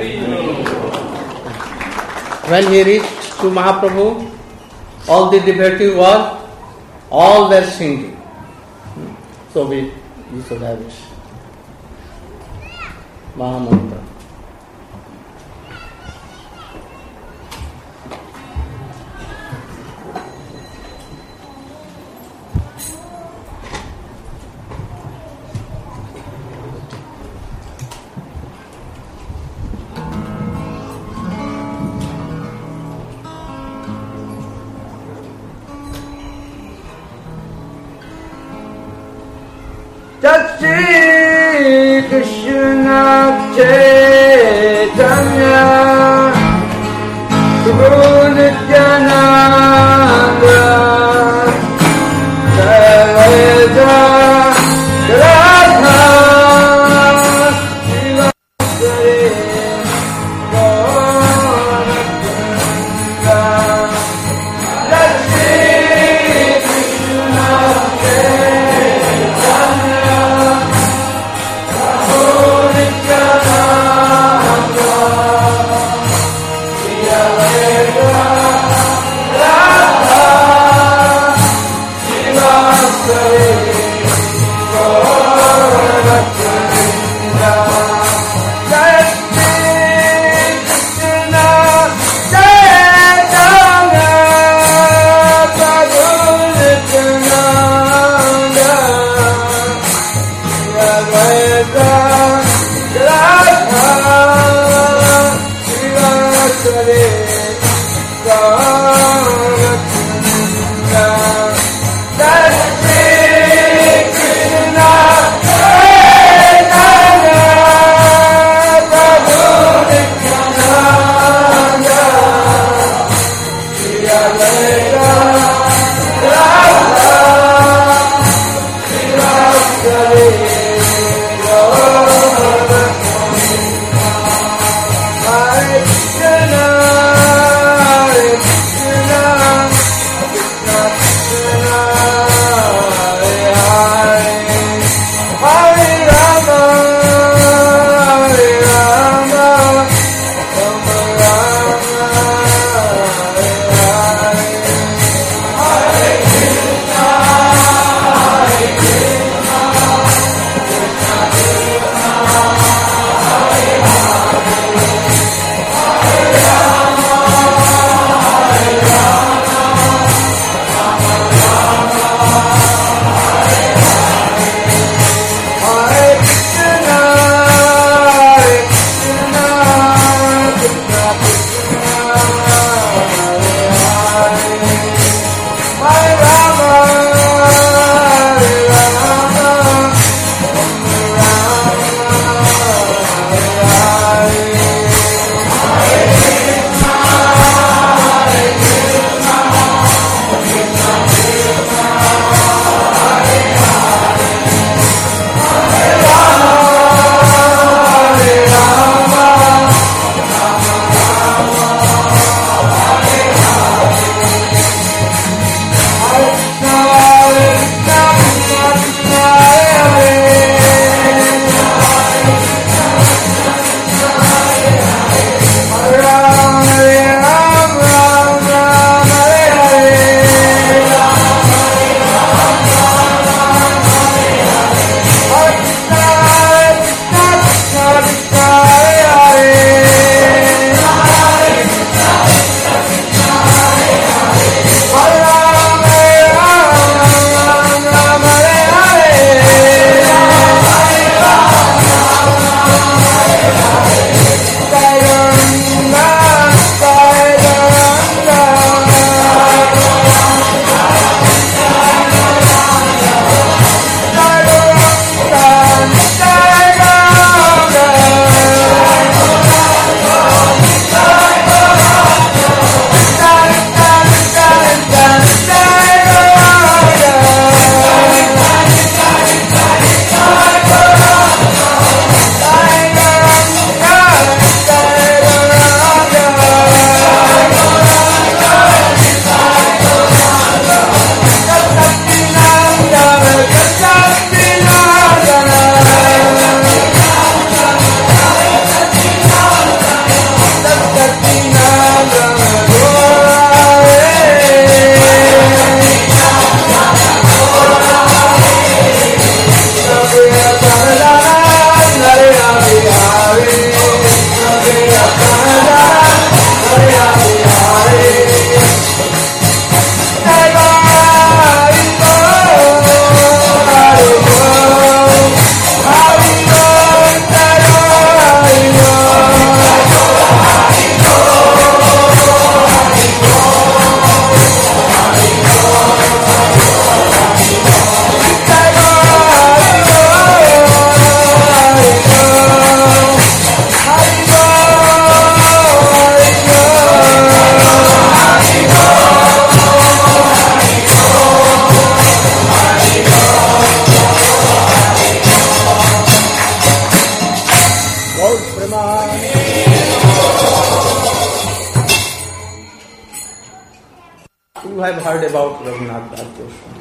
When he reached to Mahaprabhu, all the devotees were, all were singing. So we, we should have it. Mahamantra. Shri Krishna Chaitanya Prabhu Nityananda Sarveda Radha Shivasari Gauranga Shri Krishna That's heard about Raghunath Das Goswami.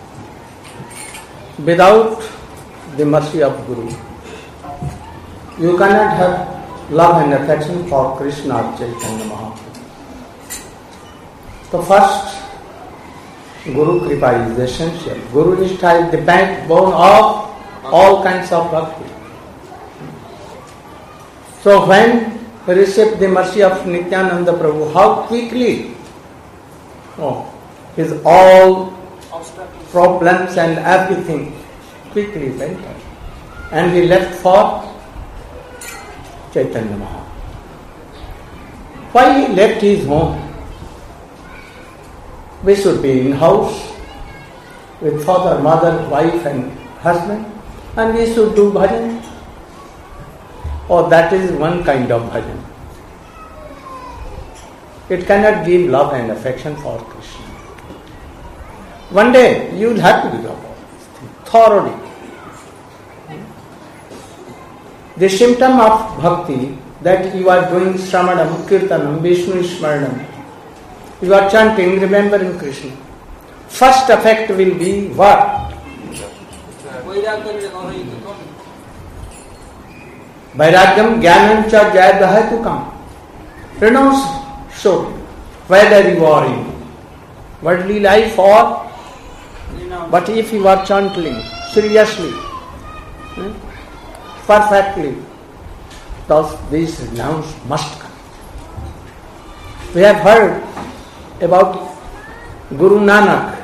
Without the mercy of Guru, you cannot have love and affection for Krishna Chaitanya Mahaprabhu. So first, Guru Kripa is essential. Guru Nishtha is the backbone of all kinds of bhakti. So when we receive the mercy of Nityananda Prabhu, how quickly oh, his all problems and everything quickly went out. And he left for Chaitanya Mahaprabhu. Why he left his home? We should be in house with father, mother, wife and husband, and we should do bhajan. Oh, that is one kind of bhajan. It cannot give love and affection for Krishna. One day you will have to give up all these things thoroughly. The symptom of bhakti, that you are doing Shramanam, Kirtanam, Vishnu Smaranam, you are chanting, remembering Krishna. First effect will be what? Vairagyam Jnanam cha jayadaha to come. Renounce so whether you are in worldly life or but if you are chanting seriously, hmm, perfectly, thus these renounce must come. We have heard about Guru Nanak.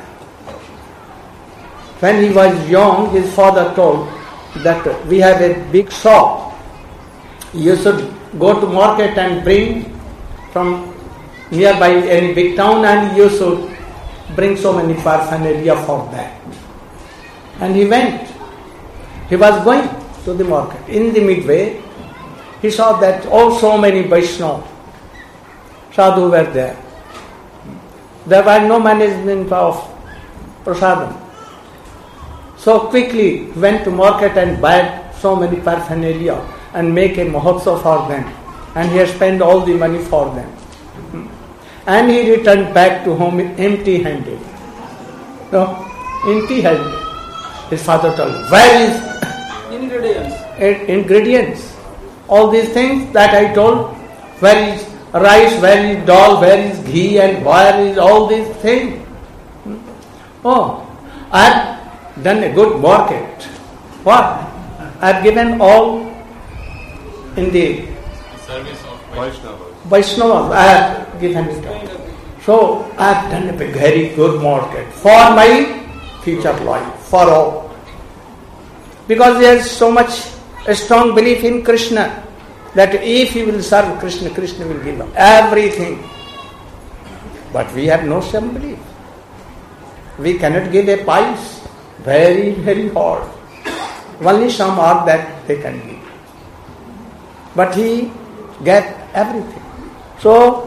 When he was young, his father told that we have a big shop. You should go to market and bring from nearby any big town, and you should bring so many paraphernalia for that. And he went. He was going to the market. In the midway, he saw that oh, so many Vaishnava sadhu were there. There was no management of prasadam. So quickly went to market and buy so many paraphernalia and make a mahotsav for them. And he has spent all the money for them. And he returned back to home empty-handed. No, empty-handed. His father told him, where is Ingredients. ingredients? All these things that I told, where is rice, where is dal, where is ghee, and where is all these things? Oh, I have done a good market. What? I have given all in the service of Vaishnava. Vaishnavas. I have given it all. So I have done a very good market for my future life, for all. Because there is so much a strong belief in Krishna, that if you will serve Krishna, Krishna will give up everything. But we have no such belief. We cannot give a pice. Very, very hard. Only some are that they can give. But he get everything. So,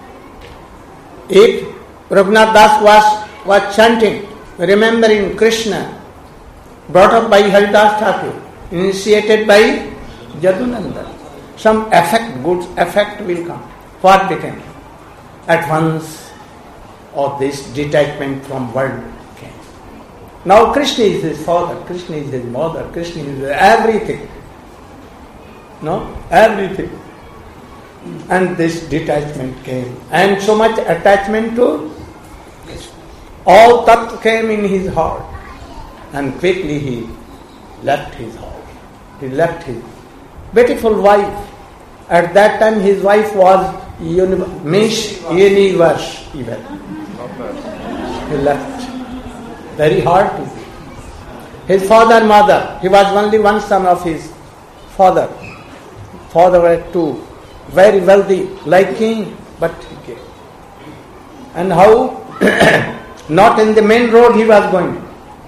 if Raghunath Das was, was chanting, remembering Krishna, brought up by Haridas Thakur, initiated by Jadunandan, some effect, good effect will come. What became? At once, or this detachment from world came. Now Krishna is his father, Krishna is his mother, Krishna is everything. No? Everything. And this detachment came. And so much attachment to all tattva came in his heart. And quickly he left his house. He left his beautiful wife. At that time his wife was uni- Miss Universe even. He left. Very hard to be. His father and mother, he was only one son of his father. Father were two. Very wealthy, like king, but he came. And how? Not in the main road he was going.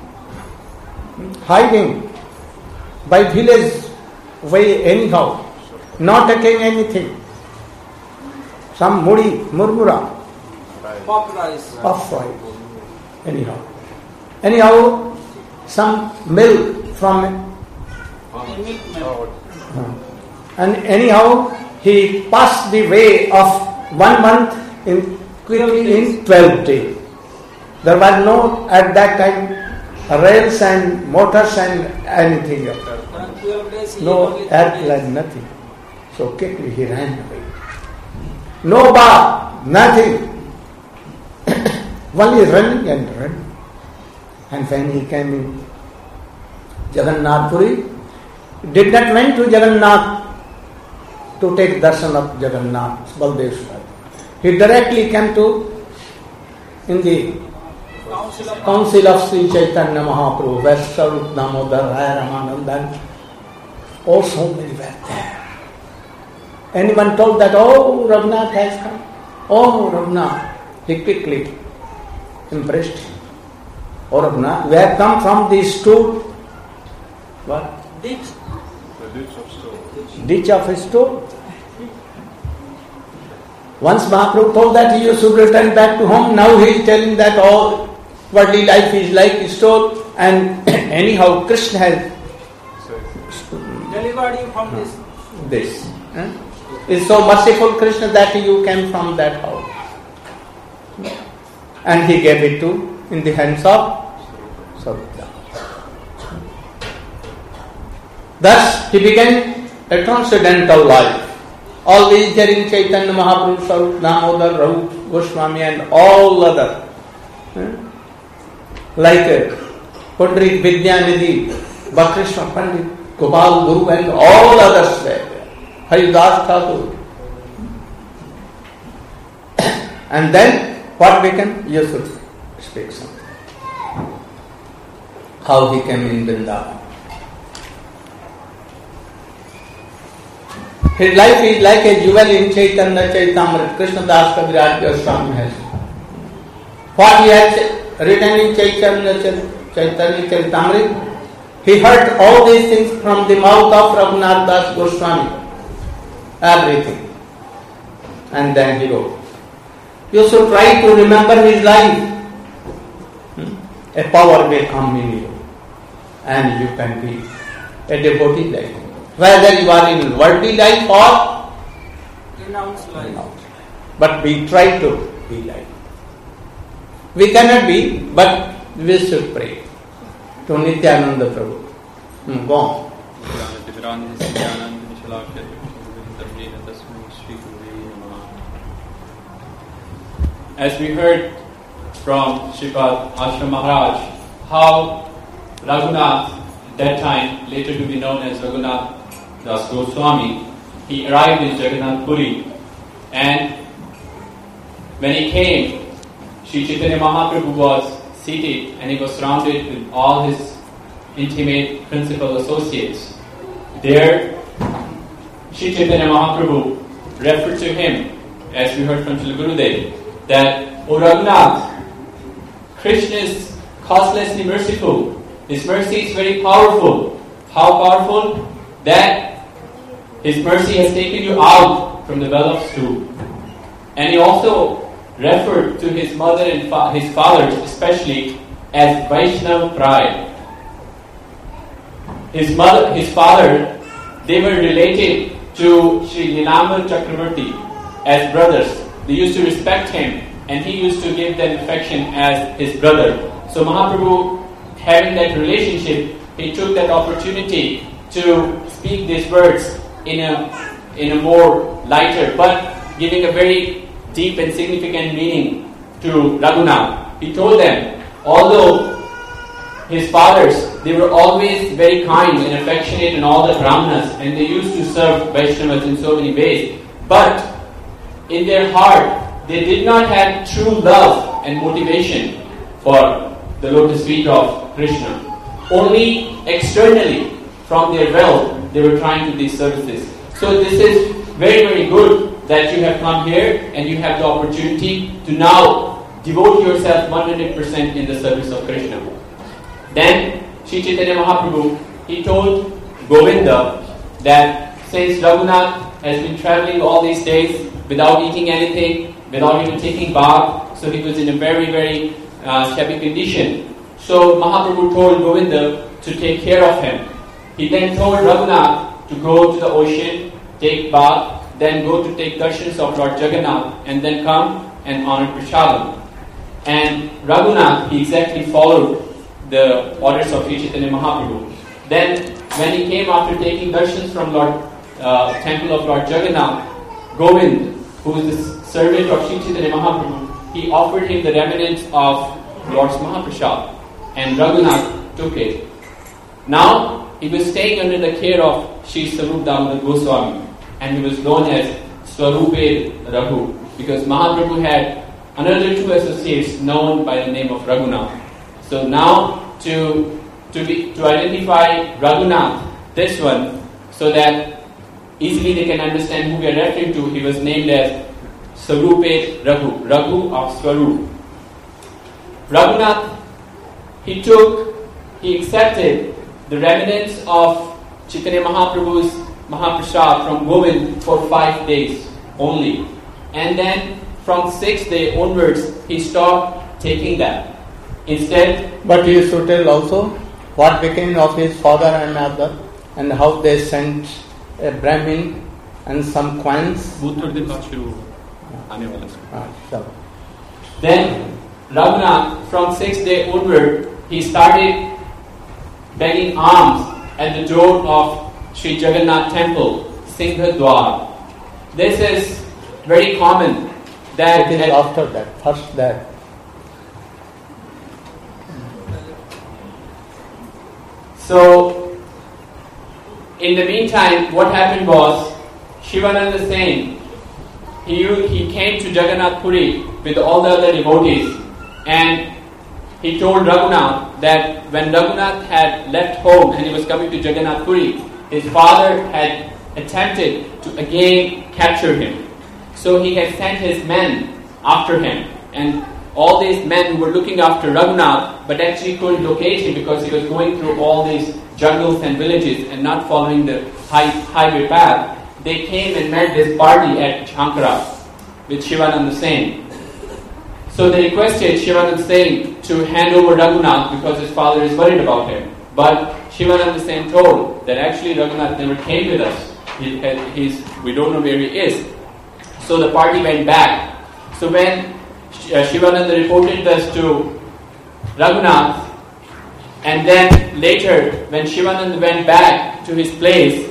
Hiding by village way anyhow. Not taking anything. Some mudi, murmura. Pop rice. Puff rice. Anyhow. Anyhow, some milk from Milk milk. uh, and anyhow he passed the way of one month in quickly in twelve days. There was no, at that time, rails and motors and anything else. No airplane, nothing. So quickly he ran away. No bar, nothing. Only running and running. And when he came in Jagannath Puri, did not went to Jagannath to take darshan of Jagannath, Baldeshwar. He directly came to in the Council of, Council of Sri Chaitanya Mahaprabhu, where Sarup Damodar, Raya Ramanandan, oh, so many were there. Anyone told that, oh, Raghunath has come. Oh, Raghunath. He quickly impressed him. Oh, Raghunath, we have come from the stool. What? ditch. The ditch of stone. Ditch of a stool. Once Mahaprabhu told that he should return back to home, now he is telling that all worldly life is like a stone, and anyhow Krishna has Delivered you from this. this. Eh? Is so merciful Krishna that you came from that house. And he gave it to in the hands of Sarupdam. Thus he began a transcendental life. Always hearing Chaitanya Mahaprabhu, Sarup Damodar, Raut Goswami and all other. Eh? Like uh, Pundarik Vidyanidhi, Bhakrishna Pandit, Gopal Guru and all others were there. Haridas Thakur. And then what became? You should speak something. How he came in Vrindavan. His life is like a jewel in Chaitanya Chaitamrita. Krishna Das Kaviraj Goswami has. What he has written in Chaitanya Chaitanya Chaitamrita, he heard all these things from the mouth of Raghunath Das Goswami. Everything. And then he wrote. You should try to remember his life. Hmm? A power may come in you. And you can be a devotee like him. Whether you are in worldly life or Renounced life. but we try to be like. We cannot be, but we should pray to Nityananda Prabhu. Hmm, go on. As we heard from Shripad Ashram Maharaj, how Raghunath, that time later to be known as Raghunath Das Goswami, he arrived in Jagannath Puri, and when he came, Sri Chaitanya Mahaprabhu was seated and he was surrounded with all his intimate principal associates. There, Sri Chaitanya Mahaprabhu referred to him, as we heard from Srila Gurudev, that, O Raghunath, Krishna is causelessly merciful. His mercy is very powerful. How powerful? That His mercy has taken you out from the well of stool. And he also referred to his mother and fa- his fathers especially as Vaishnava Prai. His mother, his father, they were related to Sri Nilambar Chakravarti as brothers. They used to respect him and he used to give them affection as his brother. So Mahaprabhu, having that relationship, he took that opportunity to speak these words in a in a more lighter but giving a very deep and significant meaning to Raghunath. He told them, although his fathers, they were always very kind and affectionate in all the brahmanas and they used to serve Vaishnavas in so many ways, but in their heart they did not have true love and motivation for the lotus feet of Krishna. Only externally, from their wealth, they were trying to do these services. So this is very, very good that you have come here and you have the opportunity to now devote yourself one hundred percent in the service of Krishna. Then Sri Chaitanya Mahaprabhu, he told Govinda that since Raghunath has been traveling all these days without eating anything, without even taking bath, so he was in a very, very uh, shabby condition. So Mahaprabhu told Govinda to take care of him. He then told Raghunath to go to the ocean, take bath, then go to take darshans of Lord Jagannath, and then come and honor Prasadam. And Raghunath, he exactly followed the orders of Sri Chaitanya Mahaprabhu. Then, when he came after taking darshans from Lord uh, temple of Lord Jagannath, Govind, who is the servant of Sri Chaitanya Mahaprabhu, he offered him the remnants of Lord's Mahaprasad, and Raghunath took it. Now, he was staying under the care of Sri Swarup Damodar Goswami, and he was known as Swarupe Raghu, because Mahaprabhu had another two associates known by the name of Raghunath. So now, to to be to identify Raghunath, this one, so that easily they can understand who we are referring to, he was named as Swarupe Raghu, Raghu of Swarup. Raghunath, he took, he accepted the remnants of Chaitanya Mahaprabhu's Mahaprasad from Govind for five days only. And then from sixth day onwards, he stopped taking that. Instead, but you should tell also what became of his father and mother, and how they sent a Brahmin and some coins. Ah, so. Then Raghunath, from sixth day onward, he started begging alms at the door of Sri Jagannath temple, Singha Dwar. This is very common. That it is after that, first that. So, in the meantime, what happened was, Shivananda Sen, he, he came to Jagannath Puri with all the other devotees, and he told Raghunath that when Raghunath had left home and he was coming to Jagannath Puri, his father had attempted to again capture him. So he had sent his men after him, and all these men who were looking after Raghunath but actually couldn't locate him because he was going through all these jungles and villages and not following the high, highway path, they came and met this party at Chankara with Shivananda Sen. So they requested Shivananda Sen to hand over Raghunath because his father is worried about him. But Shivananda Sen told that actually Raghunath never came with us. He had, he's, we don't know where he is. So the party went back. So when uh, Shivananda reported this to Raghunath, and then later when Shivananda went back to his place,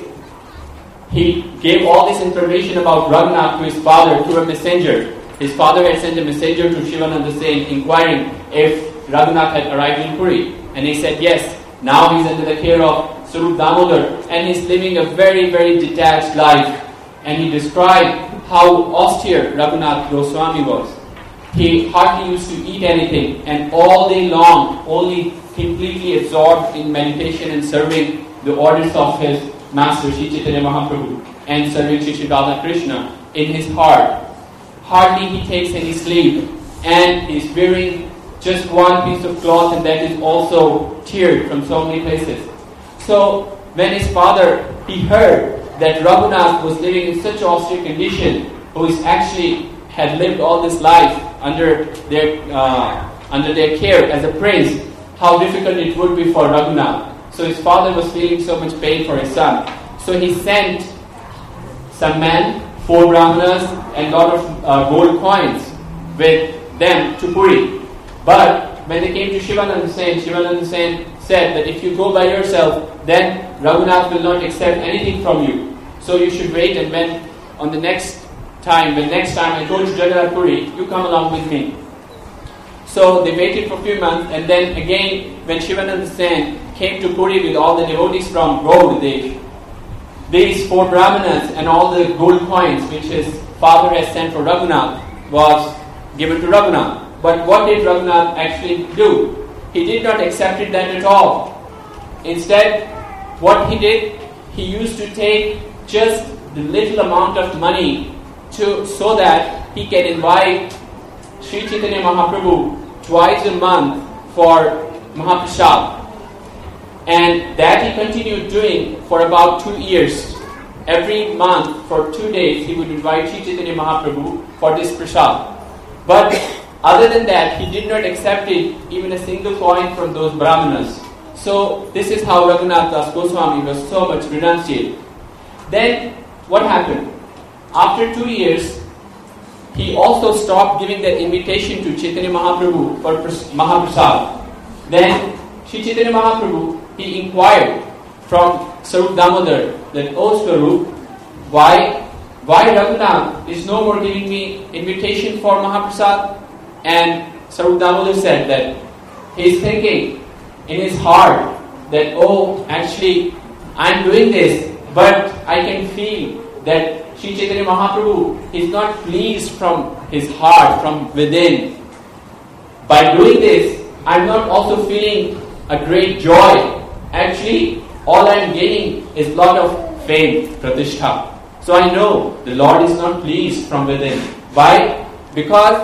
he gave all this information about Raghunath to his father through a messenger. His father had sent a messenger to Shivananda Sen inquiring if Raghunath had arrived in Puri. And he said yes, now he's under the care of Swarup Damodar and he's living a very, very detached life. And he described how austere Raghunath Goswami was. He hardly used to eat anything, and all day long only completely absorbed in meditation and serving the orders of his master Sri Chaitanya Mahaprabhu and serving Sri Radha Krishna in his heart. Hardly he takes any sleep, and he's wearing just one piece of cloth, and that is also teared from so many places. So when his father, he heard that Raghunath was living in such austere condition, who is actually had lived all this life under their uh, under their care as a prince, how difficult it would be for Raghunath. So his father was feeling so much pain for his son. So he sent some men, four brahmanas, and a lot of uh, gold coins with them to Puri. But when they came to Shivananda Sen, Shivananda Sen said that if you go by yourself, then Raghunath will not accept anything from you. So you should wait, and when on the next time, when next time I go to Jagannath Puri, you come along with me. So they waited for a few months, and then again when Shivananda Sen came to Puri with all the devotees from Gauradesh, these four brahmanas and all the gold coins which his father has sent for Raghunath was given to Raghunath. But what did Raghunath actually do? He did not accept it that at all. Instead, what he did, he used to take just the little amount of money to so that he can invite Sri Chaitanya Mahaprabhu twice a month for Mahaprasad. And that he continued doing for about two years. Every month, for two days, he would invite Sri Chaitanya Mahaprabhu for this prasad. But other than that, he did not accept it, even a single coin from those brahmanas. So this is how Raghunath Das Goswami was so much renunciated. Then what happened? After two years, he also stopped giving that invitation to Chaitanya Mahaprabhu for pras- Mahaprasad. Then Sri Chaitanya Mahaprabhu, he inquired from Sarup Damodar that, "Oh Sarup, why, why Raghunath is no more giving me invitation for Mahaprasad?" And Sarup Damodar said that he is thinking in his heart that, "Oh, actually, I am doing this, but I can feel that Sri Chaitanya Mahaprabhu is not pleased from his heart, from within. By doing this, I am not also feeling a great joy. Actually, all I am gaining is a lot of fame, pratishtha. So I know the Lord is not pleased from within. Why? Because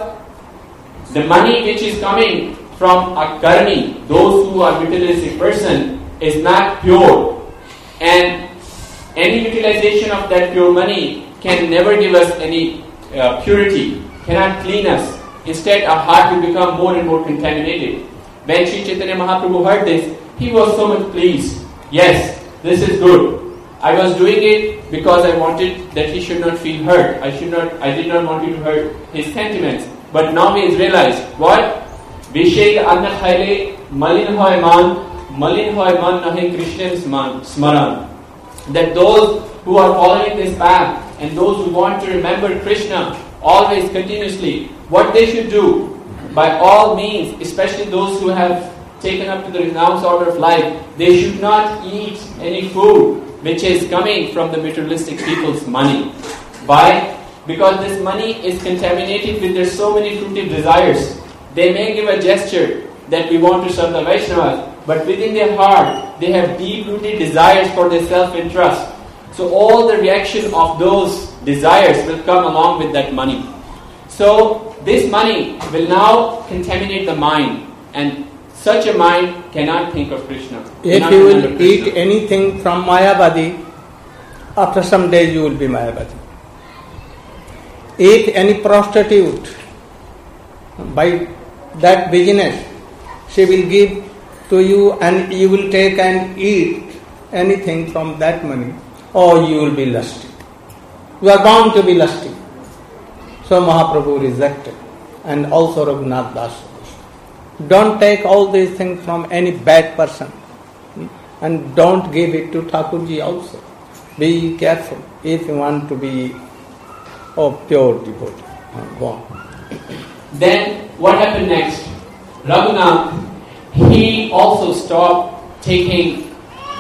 the money which is coming from a karmi, those who are materialistic person, is not pure. And any utilization of that pure money can never give us any uh, purity, cannot clean us. Instead, our heart will become more and more contaminated. When Sri Chaitanya Mahaprabhu heard this, he was so much pleased. Yes, this is good. I was doing it because I wanted that he should not feel hurt. I should not. I did not want you to hurt his sentiments. But now he has realized what? Visheg anna khaile malin hoy man, malin hoy man nahe Krishna smaran. That those who are following this path and those who want to remember Krishna always continuously, what they should do, by all means, especially those who have taken up to the renounced order of life, they should not eat any food which is coming from the materialistic people's money. Why? Because this money is contaminated with their so many fruitive desires. They may give a gesture that we want to serve the Vaishnavas, but within their heart, they have deep-rooted desires for their self-interest. So all the reaction of those desires will come along with that money. So this money will now contaminate the mind, and such a mind cannot think of Krishna. If you will eat anything from Mayavadi, after some days you will be Mayavadi. Eat any prostitute, by that business, she will give to you and you will take and eat anything from that money, or you will be lusty. You are bound to be lusty. So Mahaprabhu rejected, and also Raghunath Das. Don't take all these things from any bad person, and don't give it to Thakurji also. Be careful if you want to be of pure devotee. Go on. Then what happened next? Raghunath, he also stopped taking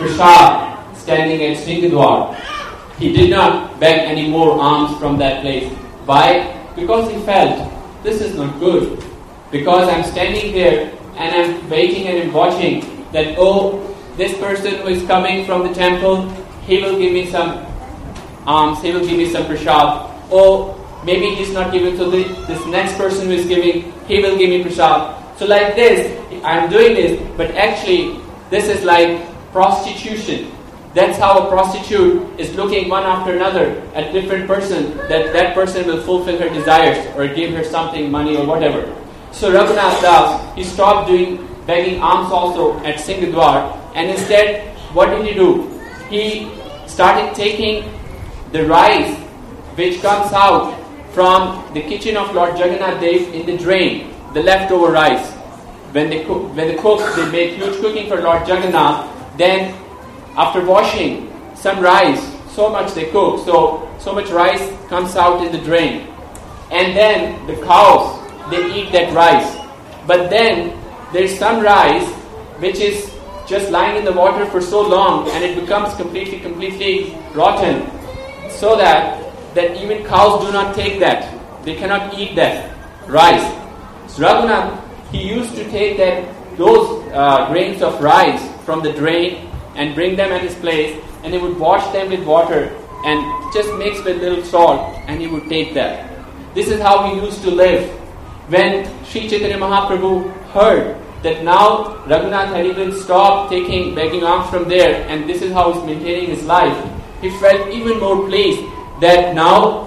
prasad standing at Singhdwar. He did not beg any more alms from that place. Why? Because he felt, this is not good. Because I'm standing here and I'm waiting and I'm watching that, oh, this person who is coming from the temple, he will give me some alms, he will give me some prasad. Oh, maybe he's not giving, so the, this next person who is giving, he will give me prasad. So like this, I'm doing this, but actually this is like prostitution. That's how a prostitute is looking one after another at different person, that that person will fulfill her desires or give her something, money or whatever. So Raghunath Das, he stopped doing begging alms also at Singhdwar, and instead, what did he do? He started taking the rice which comes out from the kitchen of Lord Jagannath Dev in the drain, the leftover rice. When they cook, when the cooks, they make huge cooking for Lord Jagannath, then after washing some rice, so much they cook, so so much rice comes out in the drain. And then the cows, they eat that rice. But then there's some rice which is just lying in the water for so long and it becomes completely, completely rotten, so that, that even cows do not take that. They cannot eat that rice. So Raghunath, he used to take that those uh, grains of rice from the drain and bring them at his place, and he would wash them with water and just mix with little salt, and he would take that. This is how he used to live. When Sri Chaitanya Mahaprabhu heard that now Raghunath had even stopped taking begging alms from there, and this is how he's maintaining his life, he felt even more pleased that now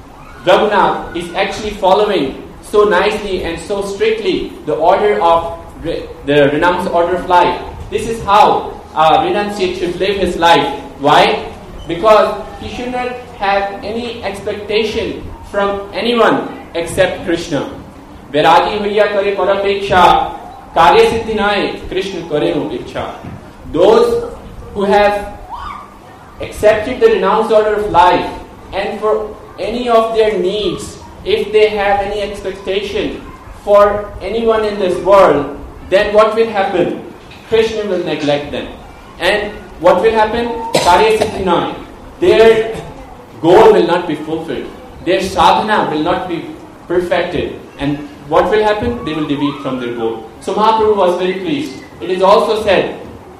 Raghunath is actually following so nicely and so strictly the order of re- the renounced order of life. This is how a renunciate should live his life. Why? Because he should not have any expectation from anyone except Krishna. Vairagi hoiya kare parapeksha, karya siddhi nahe, Krishna kare no ichha. Those who have accepted the renounced order of life, and for any of their needs, if they have any expectation for anyone in this world, then what will happen? Krishna will neglect them. And what will happen? Karya siddhi nahe. Their goal will not be fulfilled. Their sadhana will not be perfected. And what will happen? They will deviate from their goal. So Mahaprabhu was very pleased. It is also said,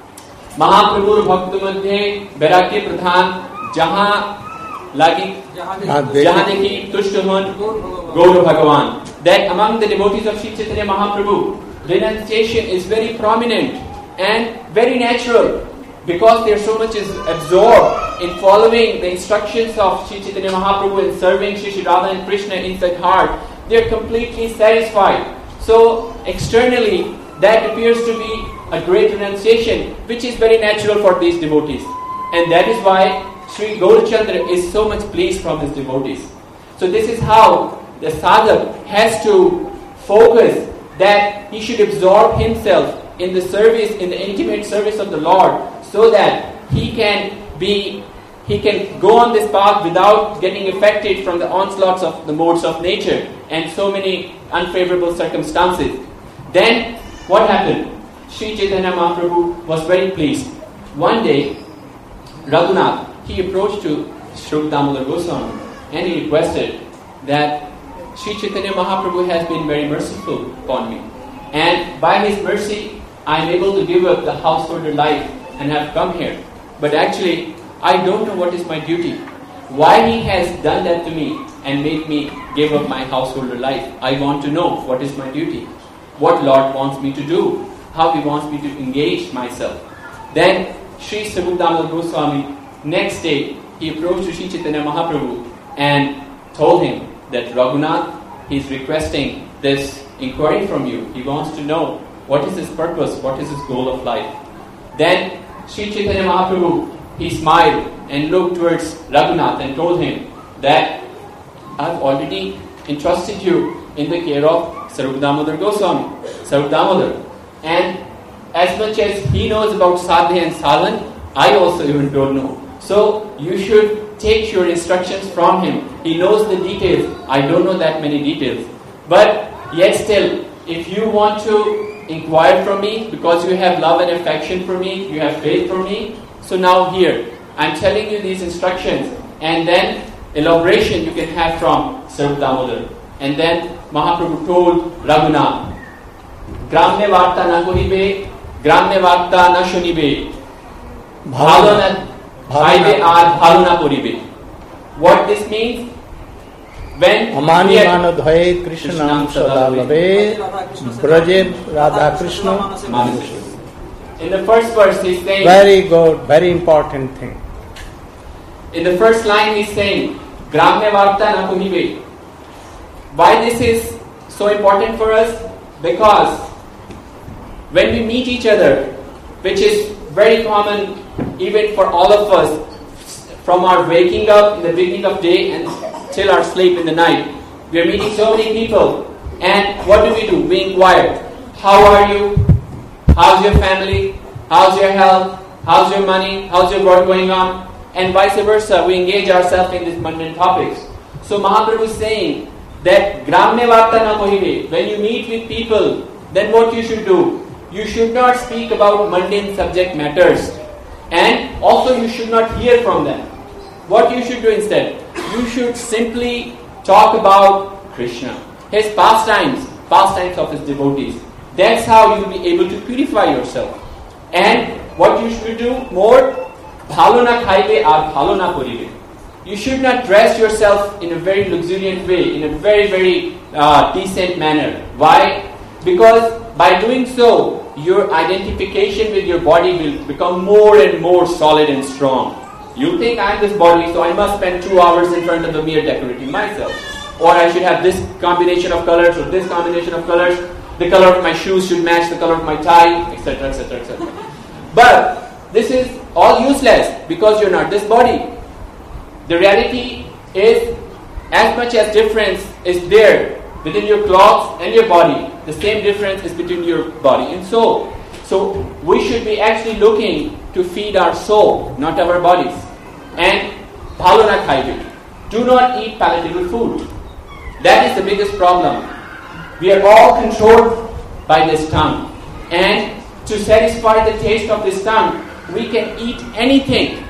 Mahaprabhu Bhakta Madhye Vairagya Pradhan Jahan Lagi Jahan Dekhi Tushta Hun Gaur Bhagavan. That among the devotees of Sri Chaitanya Mahaprabhu, renunciation is very prominent and very natural, because they are so much absorbed in following the instructions of Sri Chaitanya Mahaprabhu and serving Sri Sri Radha and Krishna inside heart. They are completely satisfied. So externally, that appears to be a great renunciation, which is very natural for these devotees. And that is why Sri Gaurachandra is so much pleased from his devotees. So this is how the sadhak has to focus, that he should absorb himself in the service, in the intimate service of the Lord, so that he can be, he can go on this path without getting affected from the onslaughts of the modes of nature and so many unfavorable circumstances. Then what happened? Sri Chaitanya Mahaprabhu was very pleased. One day, Raghunath, he approached to Sri Damodar Goswami and he requested that Sri Chaitanya Mahaprabhu has been very merciful upon me, and by his mercy I am able to give up the householder life and have come here. But actually, I don't know what is my duty. Why he has done that to me and made me give up my householder life? I want to know what is my duty, what Lord wants me to do, how he wants me to engage myself. Then Sri Damodar Goswami, next day, he approached Sri Chaitanya Mahaprabhu and told him that Raghunath, he is requesting this inquiry from you. He wants to know what is his purpose, what is his goal of life. Then Sri Chaitanya Mahaprabhu, he smiled and looked towards Raghunath and told him that I have already entrusted you in the care of Sarup Damodar Goswami, Sarup Damodar. And as much as he knows about sadhya and sadhan, I also even don't know. So you should take your instructions from him. He knows the details. I don't know that many details. But yet still, if you want to inquire from me, because you have love and affection for me, you have faith for me, so now here, I'm telling you these instructions, and then elaboration you can have from Sarup Damodar. And then Mahaprabhu told Raghunath, Gramya Varta na kohibe, Gramya Varta na shunibe, Bhalo na haibe ar bhalo na poribe. What this means? When Amani manodhaye Krishnam sadalave, Braje Radha Krishna Manusha. In the first verse he is saying, very good, very important thing. In the first line he is saying, Gramya Varta na kohibe. Why this is so important for us? Because when we meet each other, which is very common even for all of us, from our waking up in the beginning of day and till our sleep in the night, we are meeting so many people, and what do we do? We inquire, how are you? How's your family? How's your health? How's your money? How's your work going on? And vice versa, we engage ourselves in these mundane topics. So Mahaprabhu is saying that Gramya Varta na kohibe, when you meet with people, then what you should do? You should not speak about mundane subject matters, and also you should not hear from them. What you should do instead? You should simply talk about Krishna, his pastimes, pastimes of his devotees. That's how you will be able to purify yourself. And what you should do more? Bhalo na khaibe ar bhalo na poribe. You should not dress yourself in a very luxuriant way, in a very, very uh, decent manner. Why? Because by doing so, your identification with your body will become more and more solid and strong. You think I am this body, so I must spend two hours in front of the mirror decorating myself. Or I should have this combination of colors or this combination of colors. The color of my shoes should match the color of my tie, et cetera, et cetera, et cetera. But this is all useless because you're not this body. The reality is as much as difference is there within your clothes and your body, the same difference is between your body and soul. So we should be actually looking to feed our soul, not our bodies. And bhalona khaibe. Do not eat palatable food. That is the biggest problem. We are all controlled by this tongue. And to satisfy the taste of this tongue, we can eat anything.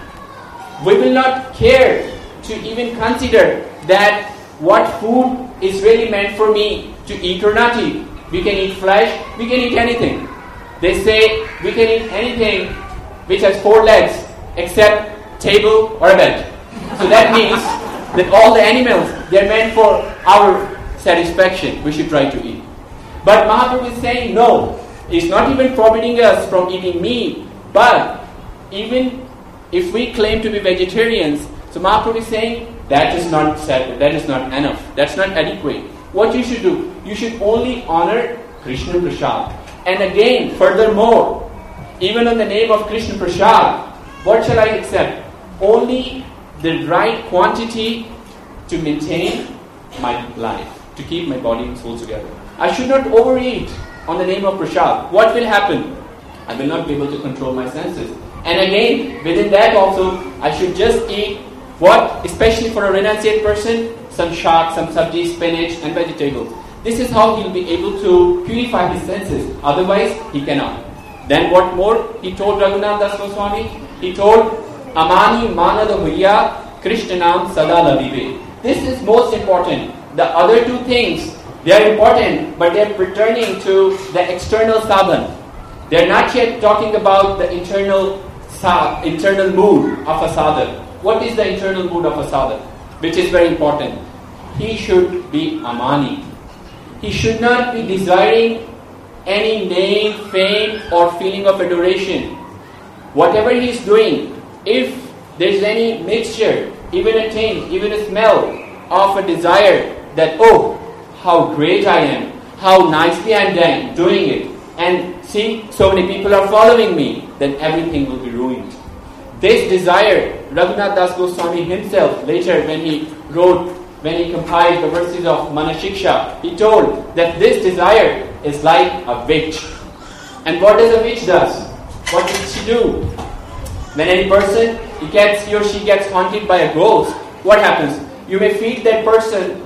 We will not care to even consider that what food is really meant for me to eat or not eat. We can eat flesh, we can eat anything. They say we can eat anything which has four legs except table or a bed. So that means that all the animals, they're meant for our satisfaction. We should try to eat. But Mahaprabhu is saying no. He's not even forbidding us from eating meat. But even if we claim to be vegetarians, so Mahaprabhu is saying that is not sad, that is not enough. That's not adequate. What you should do, you should only honor Krishna Prasad. And again, furthermore, even on the name of Krishna Prasad, what shall I accept? Only the right quantity to maintain my life, to keep my body and soul together. I should not overeat on the name of Prasad. What will happen? I will not be able to control my senses. And again, within that also, I should just eat what? Especially for a renunciate person, some shak, some sabji, spinach and vegetables. This is how he will be able to purify his senses. Otherwise, he cannot. Then what more? He told Raghunath Das Goswami, he told, Amani manada huya Krishnanam sada lavive. This is most important. The other two things, they are important, but they are pertaining to the external sadhan. They are not yet talking about the internal sa- internal mood of a sadhan. What is the internal mood of a sadhan? Which is very important. He should be amani. He should not be desiring any name, fame or feeling of adoration. Whatever he is doing, if there is any mixture, even a taint, even a smell of a desire that, oh, how great I am, how nicely I am doing it, and see, so many people are following me, then everything will be ruined. This desire, Raghunath Das Goswami himself, later when he wrote, when he compiled the verses of Manashiksha, he told that this desire is like a witch. And what does a witch does? What does she do? When any person, he gets, he or she gets haunted by a ghost, what happens? You may feed that person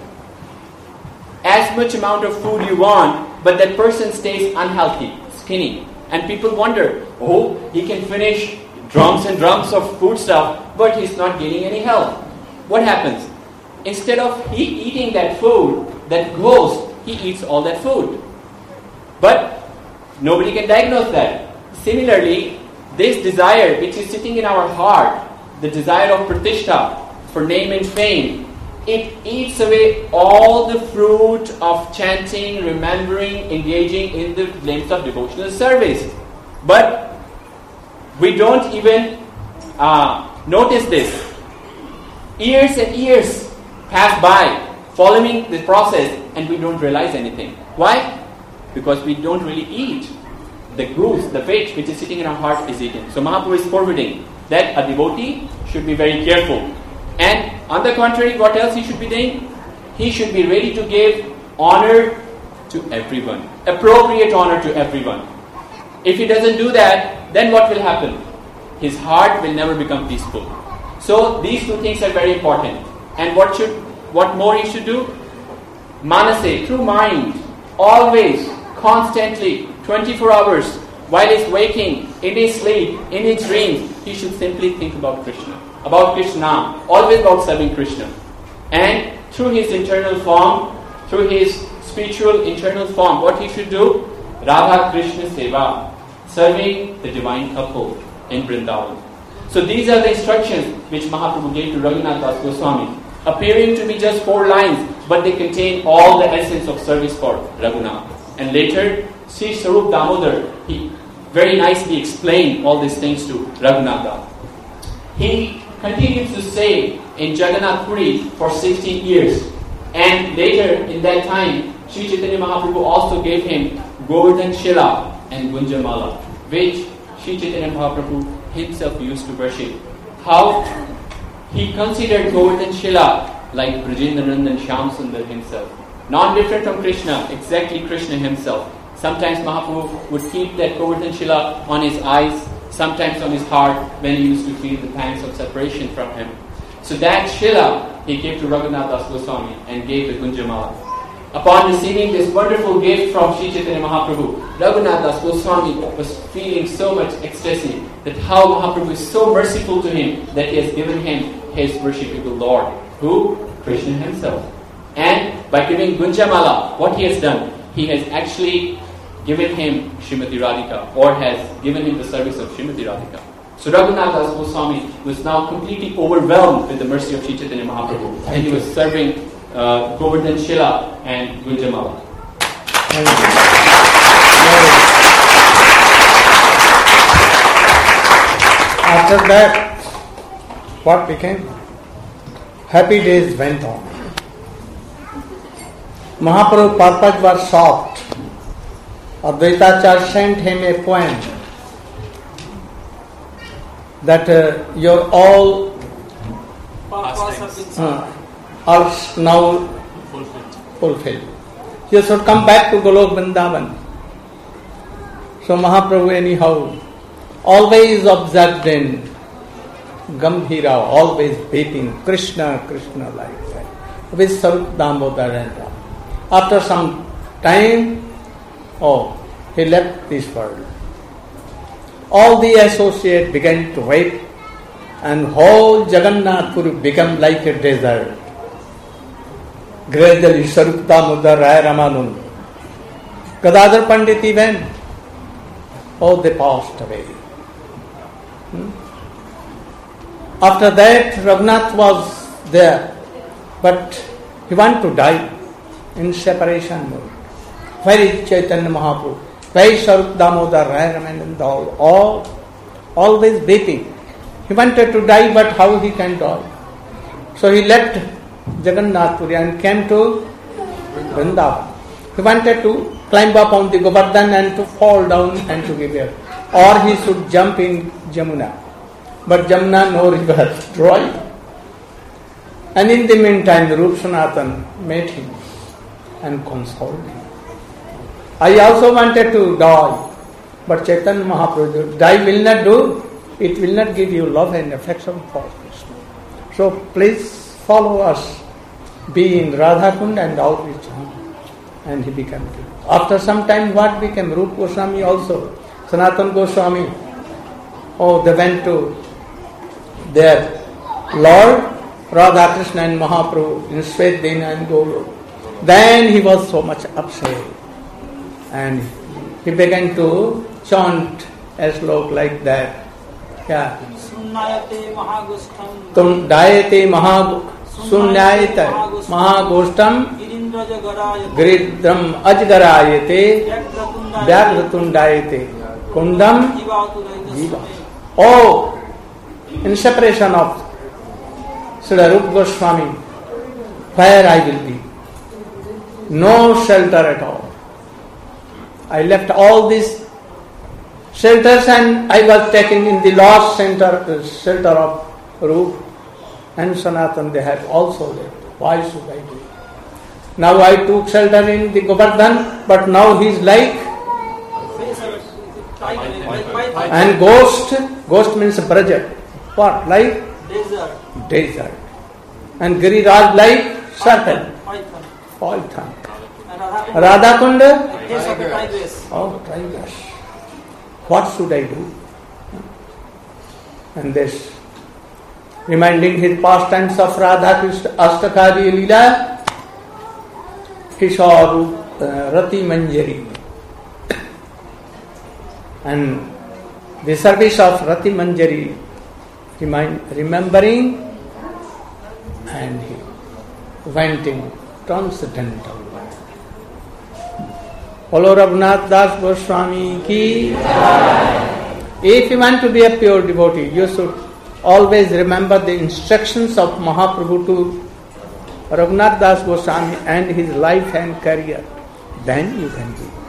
as much amount of food you want, but that person stays unhealthy, skinny. And people wonder, oh, he can finish drums and drums of food stuff, but he's not gaining any health. What happens? Instead of he eating that food, that ghost, he eats all that food. But nobody can diagnose that. Similarly, this desire which is sitting in our heart, the desire of pratishtha, for name and fame, it eats away all the fruit of chanting, remembering, engaging in the flames of devotional service. But we don't even uh, notice this. Years and years pass by following the process and we don't realize anything. Why? Because we don't really eat. The goose, the fish which is sitting in our heart is eaten. So Mahaprabhu is forbidding that a devotee should be very careful. And on the contrary, what else he should be doing? He should be ready to give honor to everyone. Appropriate honor to everyone. If he doesn't do that, then what will happen? His heart will never become peaceful. So these two things are very important. And what should, what more he should do? Manase, through mind, always, constantly, twenty-four hours, while he's waking, in his sleep, in his dreams, he should simply think about Krishna. About Krishna, always about serving Krishna. And through his internal form, through his spiritual internal form, what he should do? Radha Krishna Seva, serving the divine couple in Vrindavan. So these are the instructions which Mahaprabhu gave to Raghunath Das Goswami, appearing to be just four lines, but they contain all the essence of service for Raghunath. And later, Sri Sarup Damodar, he very nicely explained all these things to Raghunath Das. He continues to stay in Jagannath Puri for sixteen years. And later in that time, Sri Chaitanya Mahaprabhu also gave him Govardhan Shila and Gunjamala, which Sri Chaitanya Mahaprabhu himself used to worship. How he considered Govardhan Shila like Brajendranand and Shyam Sundar himself. Non-different from Krishna, exactly Krishna himself. Sometimes Mahaprabhu would keep that Govardhan Shila on his eyes, sometimes on his heart when he used to feel the pangs of separation from him. So that Shila he gave to Raghunath Das Goswami and gave the Gunjamala. Upon receiving this wonderful gift from Sri Chaitanya Mahaprabhu, Raghunath Das Goswami was feeling so much ecstasy that how Mahaprabhu is so merciful to him that he has given him his worshipable Lord. Who? Krishna himself. And by giving Gunjamala, what he has done, he has actually given him Srimati Radhika, or has given him the service of Srimati Radhika. So Raghunath Das Goswami was now completely overwhelmed with the mercy of Sri Chaitanya Mahaprabhu, and he was serving uh, Govardhan Shila and Gunjamala. After that, what became? Happy days went on. Mahaprabhu's purpose was soft. Advaitacharya sent him a poem that uh, your all uh, are now fulfilled. You should come back to Golok Vrindavan. So Mahaprabhu anyhow always observed in Gambhira, always weeping Krishna, Krishna like that, with Sarup Damodar and Ram. After some time, oh, he left this world. All the associates began to weep, and whole Jagannath Puri became like a desert. Gradually, Sarup Damodar, Rai Ramanand, Gadadhar Pandit even, oh, they passed away. Hmm? After that, Raghunath was there, but he wanted to die in separation mode. Where is Chaitanya Mahaprabhu? Where is Sarup Damodar, Rai Ramanand, all, all always weeping. He wanted to die, but how he can die? So he left Jagannath Puri and came to Vrindavan. He wanted to climb up on the Govardhan and to fall down and to give up. Or he should jump in Jamuna. But Jamuna, no river, dry. And in the meantime, Rup Sanatan met him and consoled him. I also wanted to die, but Chaitanya Mahaprabhu, die will not do, it will not give you love and affection for Krishna. So please follow us, be in Radhakund and outreach him. And he became king. After some time, what became? Rup Goswami also, Sanatan Goswami, oh, they went to their Lord Radha Krishna and Mahaprabhu in Svedina and Golok. Then he was so much upset, and he began to chant a slok like that. Yeah. Sunyayate mahagostham Tum dayate mahag sunyayate mahagostham Giridram ajgarayate Vyagratundayate Kundam Jiva. Oh, in separation of Srila Rupa Goswami, where I will be? No shelter at all. I left all these shelters and I was taken in the last center, uh, shelter of Rupa and Sanatan. They had also left. Why should I do? Now I took shelter in the Govardhan, but now he is like and ghost. Ghost means Braja. What? Like desert. Desert. And Giriraj like serpent. Python. Radha Kunda? Oh, tigers. What should I do? And this, reminding his pastimes of Radha Krishna Astakari Leela, he saw uh, Rati Manjari. And the service of Rati Manjari, remind, remembering, and he went in transcendental world. Follow Raghunath Das Goswami ki. If you want to be a pure devotee, you should always remember the instructions of Mahaprabhu to Raghunath Das Goswami and his life and career. Then you can be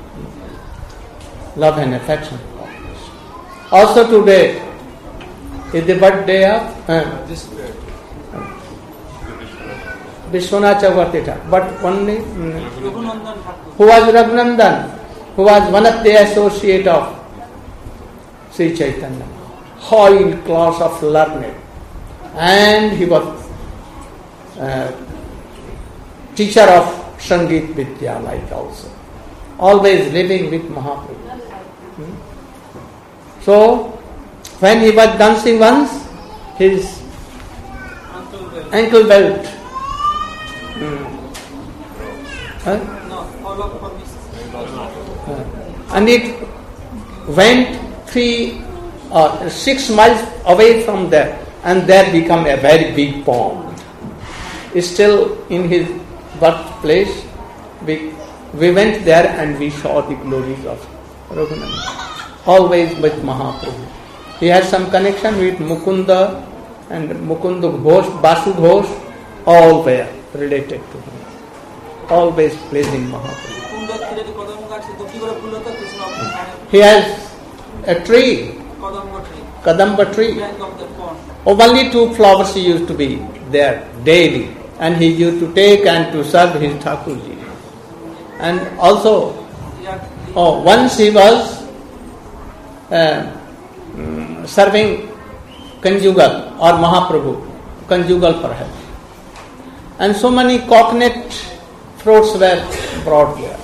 love and affection for Krishna. Also today is the birthday of uh, This Vishwanath Chakravarti Thakur, but only mm, Raghunandan Thakur. who was Raghunandan, who was one of the associate of Sri Chaitanya, high class of learned, and he was uh, teacher of Sangeet Vidya, like also, always living with Mahaprabhu. Hmm? So, when he was dancing once, his Uncle Bell. ankle belt, hmm. huh? No, all of permission. Uh, and it went three or six miles away from there, and there become a very big pond. Still in his birthplace, we, we went there and we saw the glories of Raghunandan, always with Mahaprabhu. He has some connection with Mukunda and Mukunda Ghosh, Basu Ghosh, all were related to him, always pleasing Mahaprabhu. কুন্ডের তীরে কদম গাছে দুটি করে ফুল হতো Krishna He has a tree, kadamba tree Kadamba tree. Bank of the pond Only two flowers used to be there daily, and he used to take and to serve his Thakurji. And also, oh, once he was uh, mm, serving conjugal or Mahaprabhu, conjugal perhaps, and so many coconut fruits were brought there.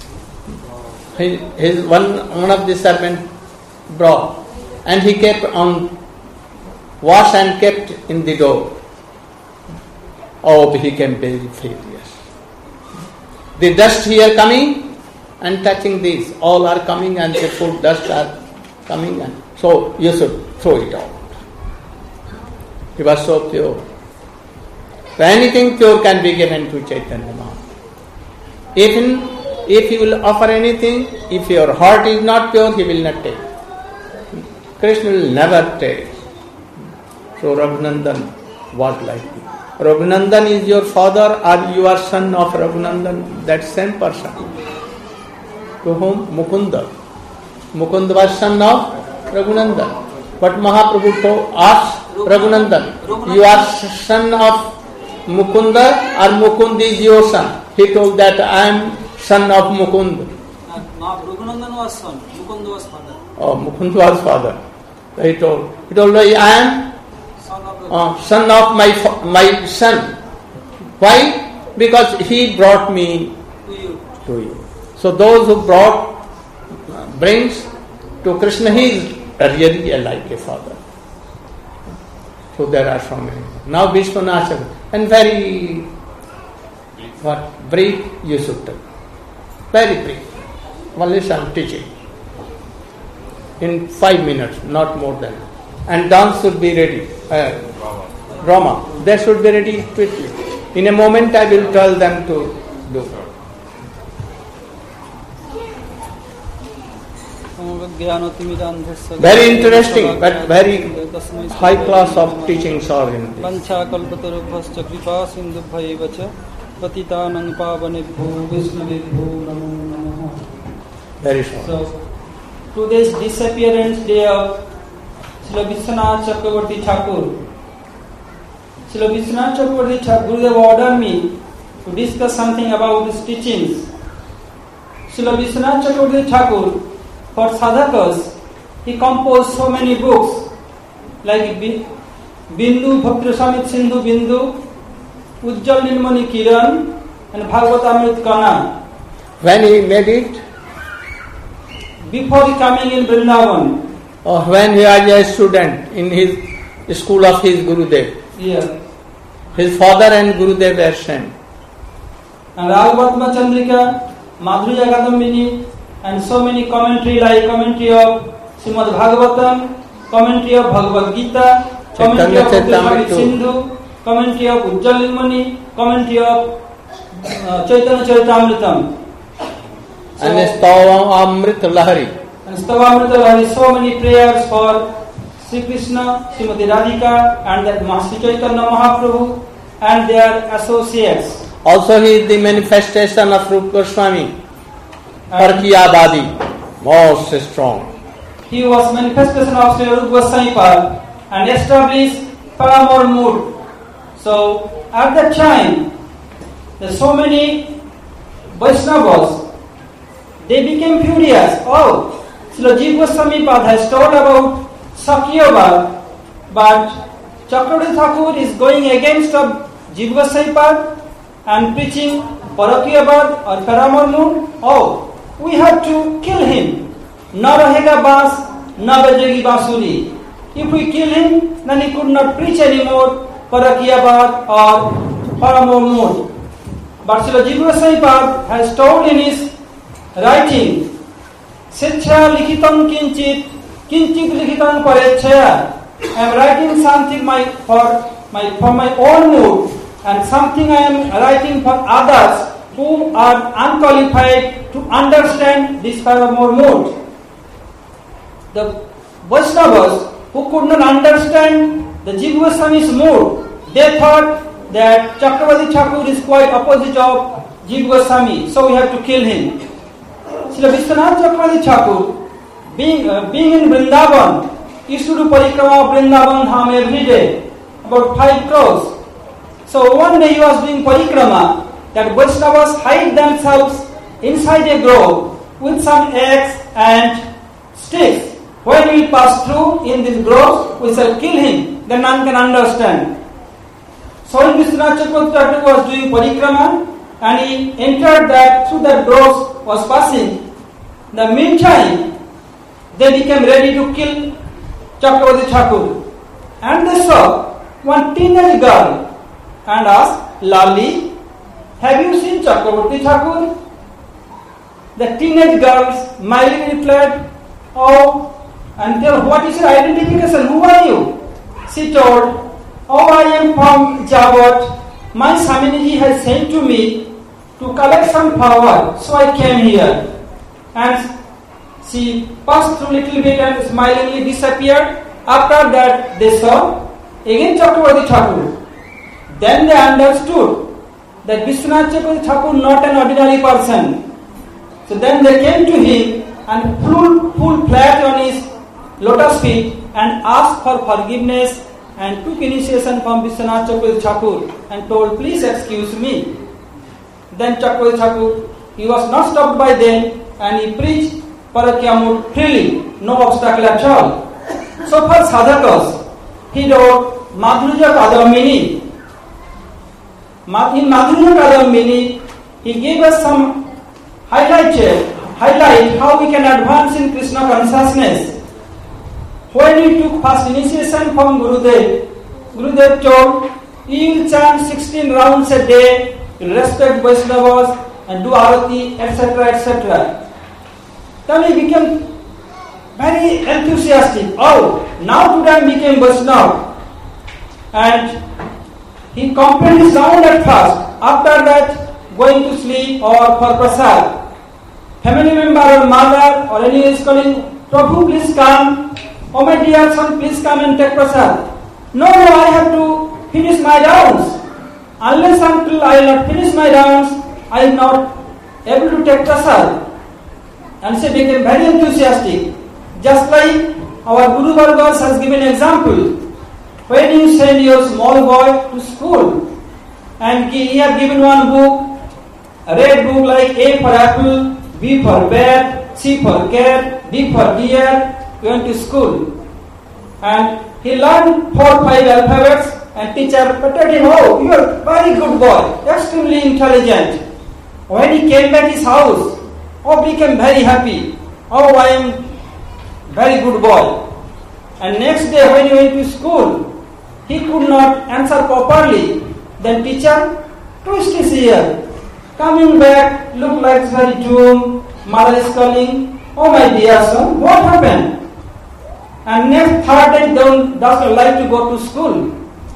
His, his one one of the servants brought, and he kept on wash and kept in the door. Oh, he became very furious. The dust here coming and touching these, all are coming and the food dust are coming, and so you should throw it out. He was so pure. So anything pure can be given to Chaitanya Mahaprabhu. Even if he will offer anything, if your heart is not pure, he will not take. Krishna will never take. So Raghunandan was like this. Raghunandan is your father or you are son of Raghunandan, that same person. To whom? Mukunda. Mukunda was son of Raghunandan. But Mahaprabhu told us, Raghunandan, you are son of Mukunda or Mukunda is your son. He told that I am son of Mukunda. Raghunandan was son, Mukunda was father. Oh, Mukunda was father. So he told, he told, I am Son of Uh, son of my my son. Why? Because he brought me to you. to you. So those who brought uh, brings to Krishna, he is really like a father. So there are so many. Now Vishwanath and very what brief you should tell. Very brief. Only some teaching. In five minutes, not more than. And dance should be ready. Uh, drama. They should be ready quickly. In a moment I will tell them to do. Very interesting, but very high class of teachings are in this. वंशाकल्पतरुभ्यश्च कृपा सिन्धुभ्यैव च पतितानां पावनेभ्यो वैष्णवेभ्यो नमो नमः. Very short. So, today's disappearance day of Srila Vishwanath Chakravarti Thakur. Srila Vishwanath Chakravarti Thakur, Gurudev ordered me to discuss something about his teachings. Srila Vishwanath Chakravarti Thakur, for sadhakas, he composed so many books like Bindu Bhakti Sindhu Bindu, Ujjal Nilmani Kiran, and Bhagavatamrit Kana. When he made it? Before coming in Vrindavan. Or when he was a student in his school of his Gurudev. Yeah. His father and Gurudev were same. And Raghavatma Chandrika, Madhurya Kadambini, and so many commentary like commentary of Srimad Bhagavatam, commentary of Bhagavad Gita, commentary of Bhagavad Sindhu, commentary of Ujjal Nilmani, commentary of uh, Chaitanya Charitamritam. So, And Stava Amrit Lahari. and Stavamrita Lahari, so many prayers for Sri Krishna, Srimati Radhika, and that Master Chaitanya Mahaprabhu and their associates. Also he is the manifestation of Rupa Goswami. Parkiyabadi, most strong. He was manifestation of Sri Rupa Goswami Pad and established Paramore mood. So at that time, There's so many Vaishnavas, they became furious. Oh, Srila Jiva Goswami Pad has told about Sakyavad, but Chakravarti Thakur is going against of Jiva Goswami Pad and preaching Parakiyavad or Paramar. Oh, we have to kill him. Na rahega bas, na bajegi basuri. If we kill him, then he could not preach anymore Parakiyavad or Paramar. But Srila Jiva Goswami Pad has told in his writing, Sechya likhitam kinchit, kinchit likhitam parechaya. I am writing something my, for, my, for my own mood, and something I am writing for others who are unqualified to understand this Paramore mood. The Vaishnavas who could not understand the Jiva Goswami's mood, they thought that Chakravarti Thakur is quite opposite of Jiva Goswami, so we have to kill him. Srila Vishwanath Chakravarti Thakur, being, uh, being in Vrindavan, used to do parikrama of Vrindavan Dham every day, about five crores. So one day he was doing parikrama, that Vaishnavas hide themselves inside a grove with some eggs and sticks. When we pass through in this grove, we shall kill him, then none can understand. So when Vishwanath Chakravarti Thakur was doing parikrama, and he entered that through that grove was passing, in the meantime, they became ready to kill Chakravarti Thakur. And they saw one teenage girl and asked, Lali, have you seen Chakravarti Thakur? The teenage girl smilingly replied, oh, and tell, what is your identification? Who are you? She told, oh, I am from Javat. My Swaminiji has sent to me to collect some power, so I came here. And she passed through a little bit and smilingly disappeared. After that, they saw again Chakravarti Thakur. Then they understood that Vishwanath Chakravarti Thakur not an ordinary person. So then they came to him and flew full flat on his lotus feet and asked for forgiveness and took initiation from Vishwanath Chakravarti Thakur and told, please excuse me. Then Chakravarti Thakur, he was not stopped by them and he preached Parakiyamut freely, no obstacle at all. So for sadhakas, he wrote Madhurya Kadambini. In Madhurya Kadambini, he gave us some highlight, highlight how we can advance in Krishna consciousness. When he took first initiation from Gurudev, Gurudev told, you will chant sixteen rounds a day, you respect Vaishnavas and do arati, et cetera, et cetera. Then he became very enthusiastic. Oh, now today I became Vaishnava. And he completed his round at first. After that, going to sleep or for prasad. Family member or mother or anyone is calling, Prabhu, please come. Oh my dear son, please come and take prasad. No, no, I have to finish my rounds. Unless until I will not finish my rounds, I am not able to take prasad. And she became very enthusiastic. Just like our Guru Vargas has given example. When you send your small boy to school, and he has given one book, a red book like A for apple, B for bear, C for cat, D for deer, he went to school. And he learned four five alphabets, and teacher patted him, oh, you are a very good boy, extremely intelligent. When he came back to his house, oh, became very happy. Oh, I am very good boy. And next day when he went to school, he could not answer properly. Then teacher twist his ear. Coming back, look like very doomed. Mother is calling, oh my dear son, what happened? And next third day does not like to go to school.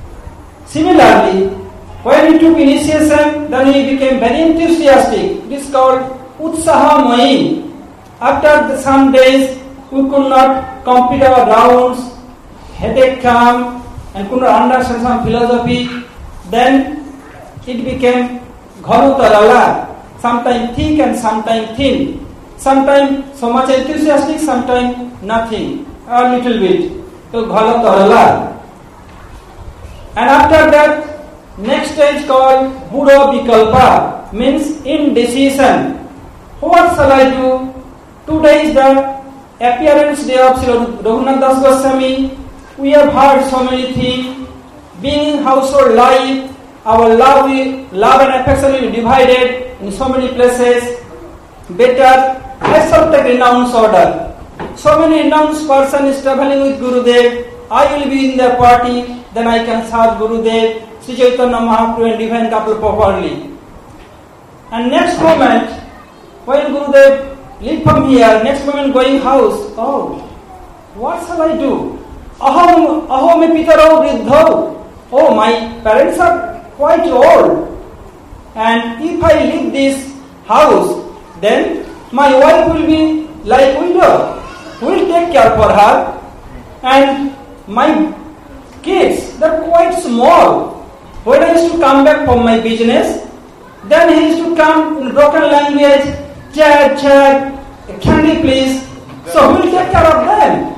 Similarly, when he took initiation, then he became very enthusiastic. It is called Utsaha Mai. After the some days, we could not complete our rounds, headache came, and could not understand some philosophy. Then it became Gharu Tarala, sometimes thick and sometimes thin. Sometimes so much enthusiastic, sometimes nothing, a little bit. So Gharu Tarala. And after that, Next stage called Buddha Vikalpa, means indecision. What shall I do? Today is the appearance day of Srila Raghunath Das Goswami. We have heard so many things. Being in household life, our love, love and affection will be divided in so many places. Better, I shall take renounce order. So many renounced person is traveling with Gurudev. I will be in their party, then I can serve Gurudev, Sri Chaitanya Mahaprabhu and divine couple properly. And next moment, when Gurudev leave from here, next moment going house, oh, what shall I do? Aham, aho me pitaro vriddho. Oh, my parents are quite old. And if I leave this house, then my wife will be like widow. Who will take care for her? And my kids, they're quite small. When I used to come back from my business, then he used to come in broken language, Chad, Chad, candy please. So who will take care of them?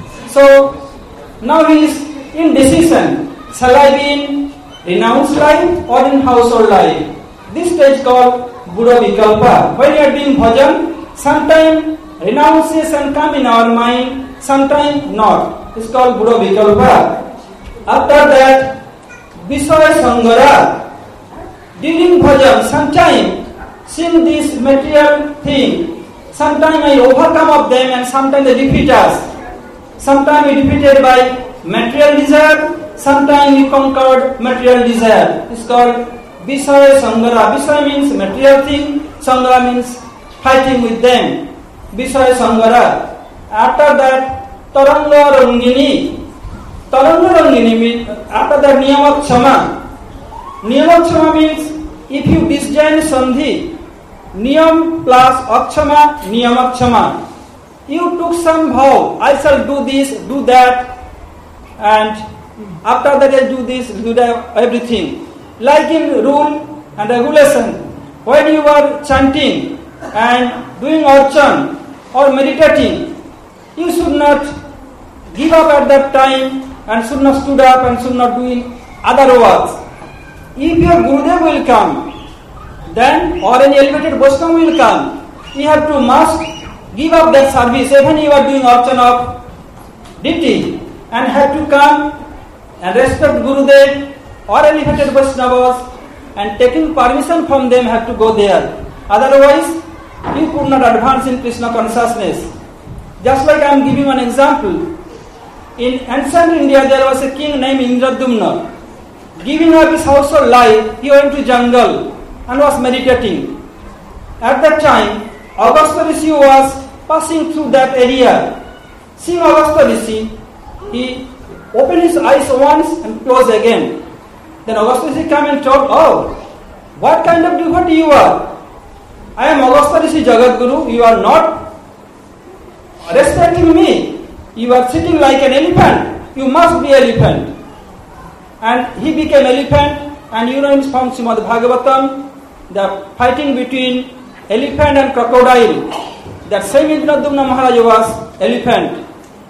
So now he is in decision. Shall I be in renounced life or in household life? This stage called Buddha Vikalpa. When you are doing bhajan, sometimes renunciation come in our mind, sometimes not. It's called Buddha Vikalpa. After that, Visaya Sangara. During bhajan, sometimes seeing this material thing, sometimes I overcome of them and sometimes they defeat us. Sometimes we defeated by material desire, sometimes we conquered material desire. It's called Visaya Sangara. Visaya means material thing, Sangara means fighting with them. Visaya Sangara. After that, Taranga Rangini. Taranga Rangini means, after that, Niyamak Chama. Niyamak Chama means, if you disjoin Sandhi, Niyam plus Akshama, Niyamak Chama. You took some vow, I shall do this, do that, and after that I do this, do that, everything. Like in rule and regulation, when you are chanting and doing archan or meditating, you should not give up at that time and should not stood up and should not do other works. If your Gurudev will come, then or an elevated Vaishnava will come, you have to must give up that service, even you are doing archan of deity, and have to come and respect Gurudev or elevated Vaishnavas, and taking permission from them have to go there. Otherwise, you could not advance in Krishna consciousness. Just like I am giving one example. In ancient India, there was a king named Indradumna. Giving up his household life, he went to jungle and was meditating. At that time, Agastya Rishi was passing through that area. Seeing Agastya Rishi, he opened his eyes once and closed again. Then Agastya Rishi came and told, oh, what kind of devotee you are? I am Agastya Rishi Jagadguru, you are not respecting me. You are sitting like an elephant. You must be elephant. And he became elephant, and you know in Srimad Bhagavatam, the fighting between elephant and crocodile. That same Indradumna Maharaj was elephant.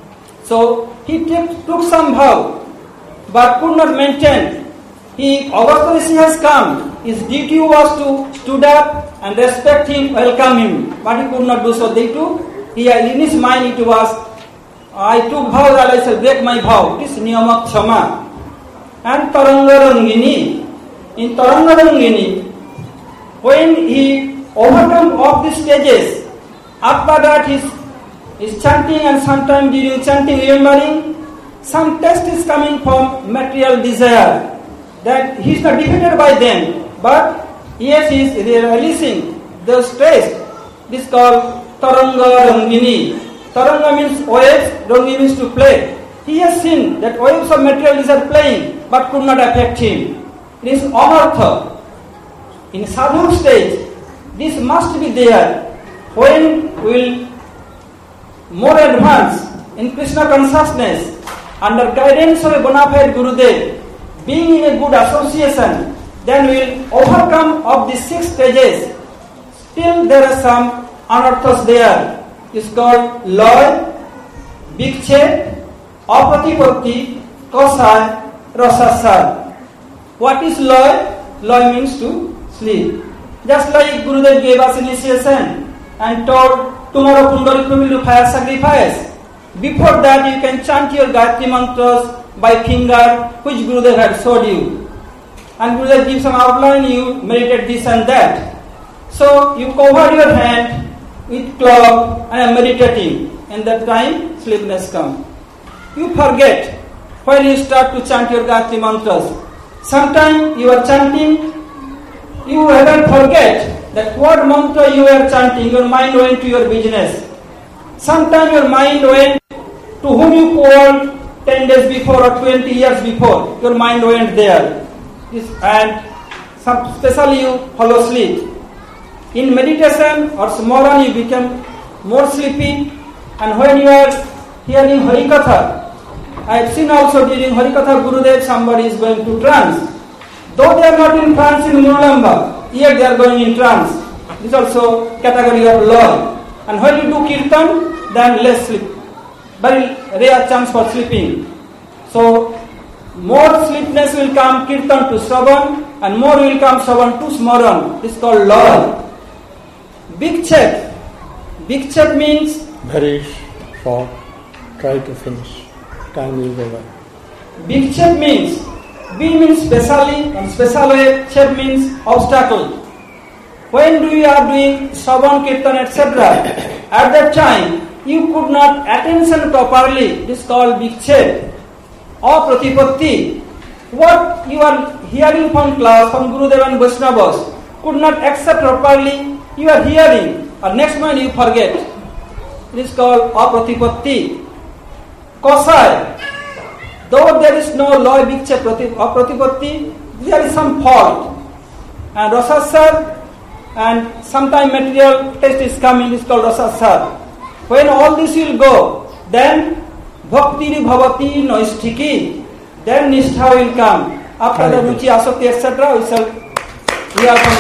So he took, took some vow, but could not maintain. He, Agastya Rishi has come. His duty was to stood up and respect him, welcome him. But he could not do so. They took, he, in his mind it was, I took vow that I shall break my vow. It is Niyamak Chama. And Taranga Rangini. In Taranga Rangini, when he overcome all these stages, after that he is chanting, and sometimes during chanting remembering, some test is coming from material desire. That he is not defeated by them, but yes, he is releasing the stress. This is called Taranga Rangini. Taranga means waves, Rangi means to play. He has seen that waves of material desire playing, but could not affect him. It is anartha. In sadhu stage, this must be there. When we will more advance in Krishna consciousness, under guidance of a bona fide Gurudev, being in a good association, then we will overcome of these six stages. Still there are some anarthas there. It's called Loy, Bikche, Apatipatti, Kosai, Rasasar. What is loy? Loy means to sleep. Just like Gurudev gave us initiation and told, tomorrow Pundarika will do fire sacrifice. Before that you can chant your Gayatri mantras by finger which Gurudev had showed you. And Gurudev gives some outline, you meditate this and that. So you cover your hand with cloth and are meditating. And that time sleepiness comes. You forget when you start to chant your Gayatri mantras. Sometimes you are chanting, you haven't forget that what mantra you are chanting, your mind went to your business. Sometimes your mind went to whom you called ten days before or twenty years before. Your mind went there. And some, especially you fall asleep. In meditation or smaran you become more sleepy, and when you are hearing Harikatha, I have seen also during Harikatha Gurudev somebody is going to trance. Though they are not in trance in Murulamba, yet they are going in trance. This is also category of law. And when you do kirtan, then less sleep. Very rare chance for sleeping. So more sleepiness will come kirtan to Shravan, and more will come Shravan to Smaran. This is called law. Vikshep. Vikshep means very short. Try to finish. Time is over. Vikshep means B means specially, and special way, Chep means obstacle. When you are doing Shravan, Kirtan, et cetera, at that time you could not attention properly. This is called Vikshep or Pratipatti. What you are hearing from class, from Gurudev and Vaishnavas, could not accept properly, you are hearing, or next moment you forget. It is called Apratipatti. Kosai. Though there is no law Vikshep or Pratipatti, there is some fault. And Rasasar, and sometime material test is coming, is called Rasasar. When all this will go, then Bhakti Bhavati Noistiki, then Nishtha will come. After the Ruchi, Asakti, et cetera, we shall hear from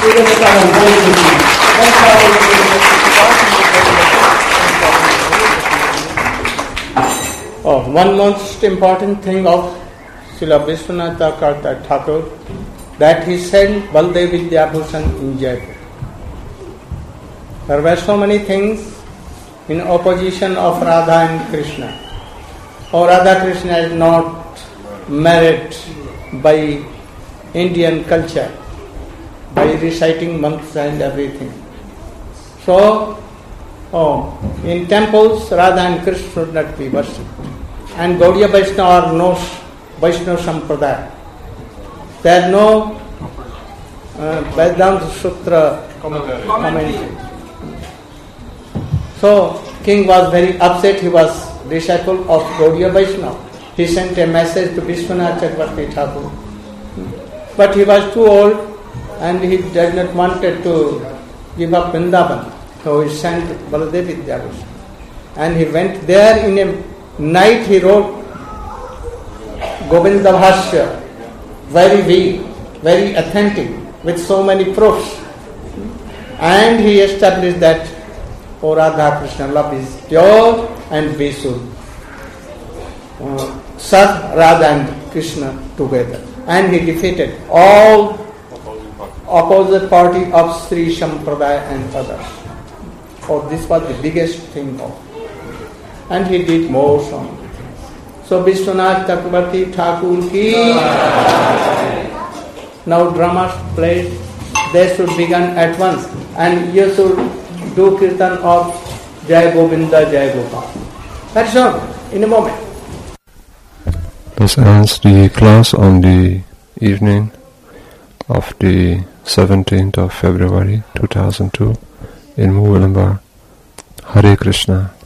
Oh, one most important thing of Srila Vishwanatha Thakur, that he sent Baldev Vidyabhushan in Jaipur. There were so many things in opposition of Radha and Krishna. Or Radha Krishna is not married by Indian culture, by reciting mantras and everything. So, oh, in temples, Radha and Krishna should not be worshipped. And Gaudiya Vaishnava are no Vaishnava Sampradaya. There are no uh, Vedanta Sutra commentary. So, king was very upset. He was disciple of Gaudiya Vaishnava. He sent a message to Vishwanath Chakravarti Thakur. But he was too old and he did not wanted to give up Vrindavan. So he sent Baladev Vidyabhushan. And he went there in a night. He wrote Govinda Bhashya, very weak, very authentic, with so many proofs. And he established that O Radha Krishna love is pure and we should uh, serve Radha and Krishna together. And he defeated all opposite party of Sri Sampradaya and others. Oh, this was the biggest thing of. And he did more so many things. So Vishwanath Chakravarti Thakur ki. Now dramas played. They should begin at once. And you should do kirtan of Jai Govinda, Jai Gopal. That's all. In a moment. This ends the class on the evening of the seventeenth of February two thousand two in Murulamba. Hare Krishna.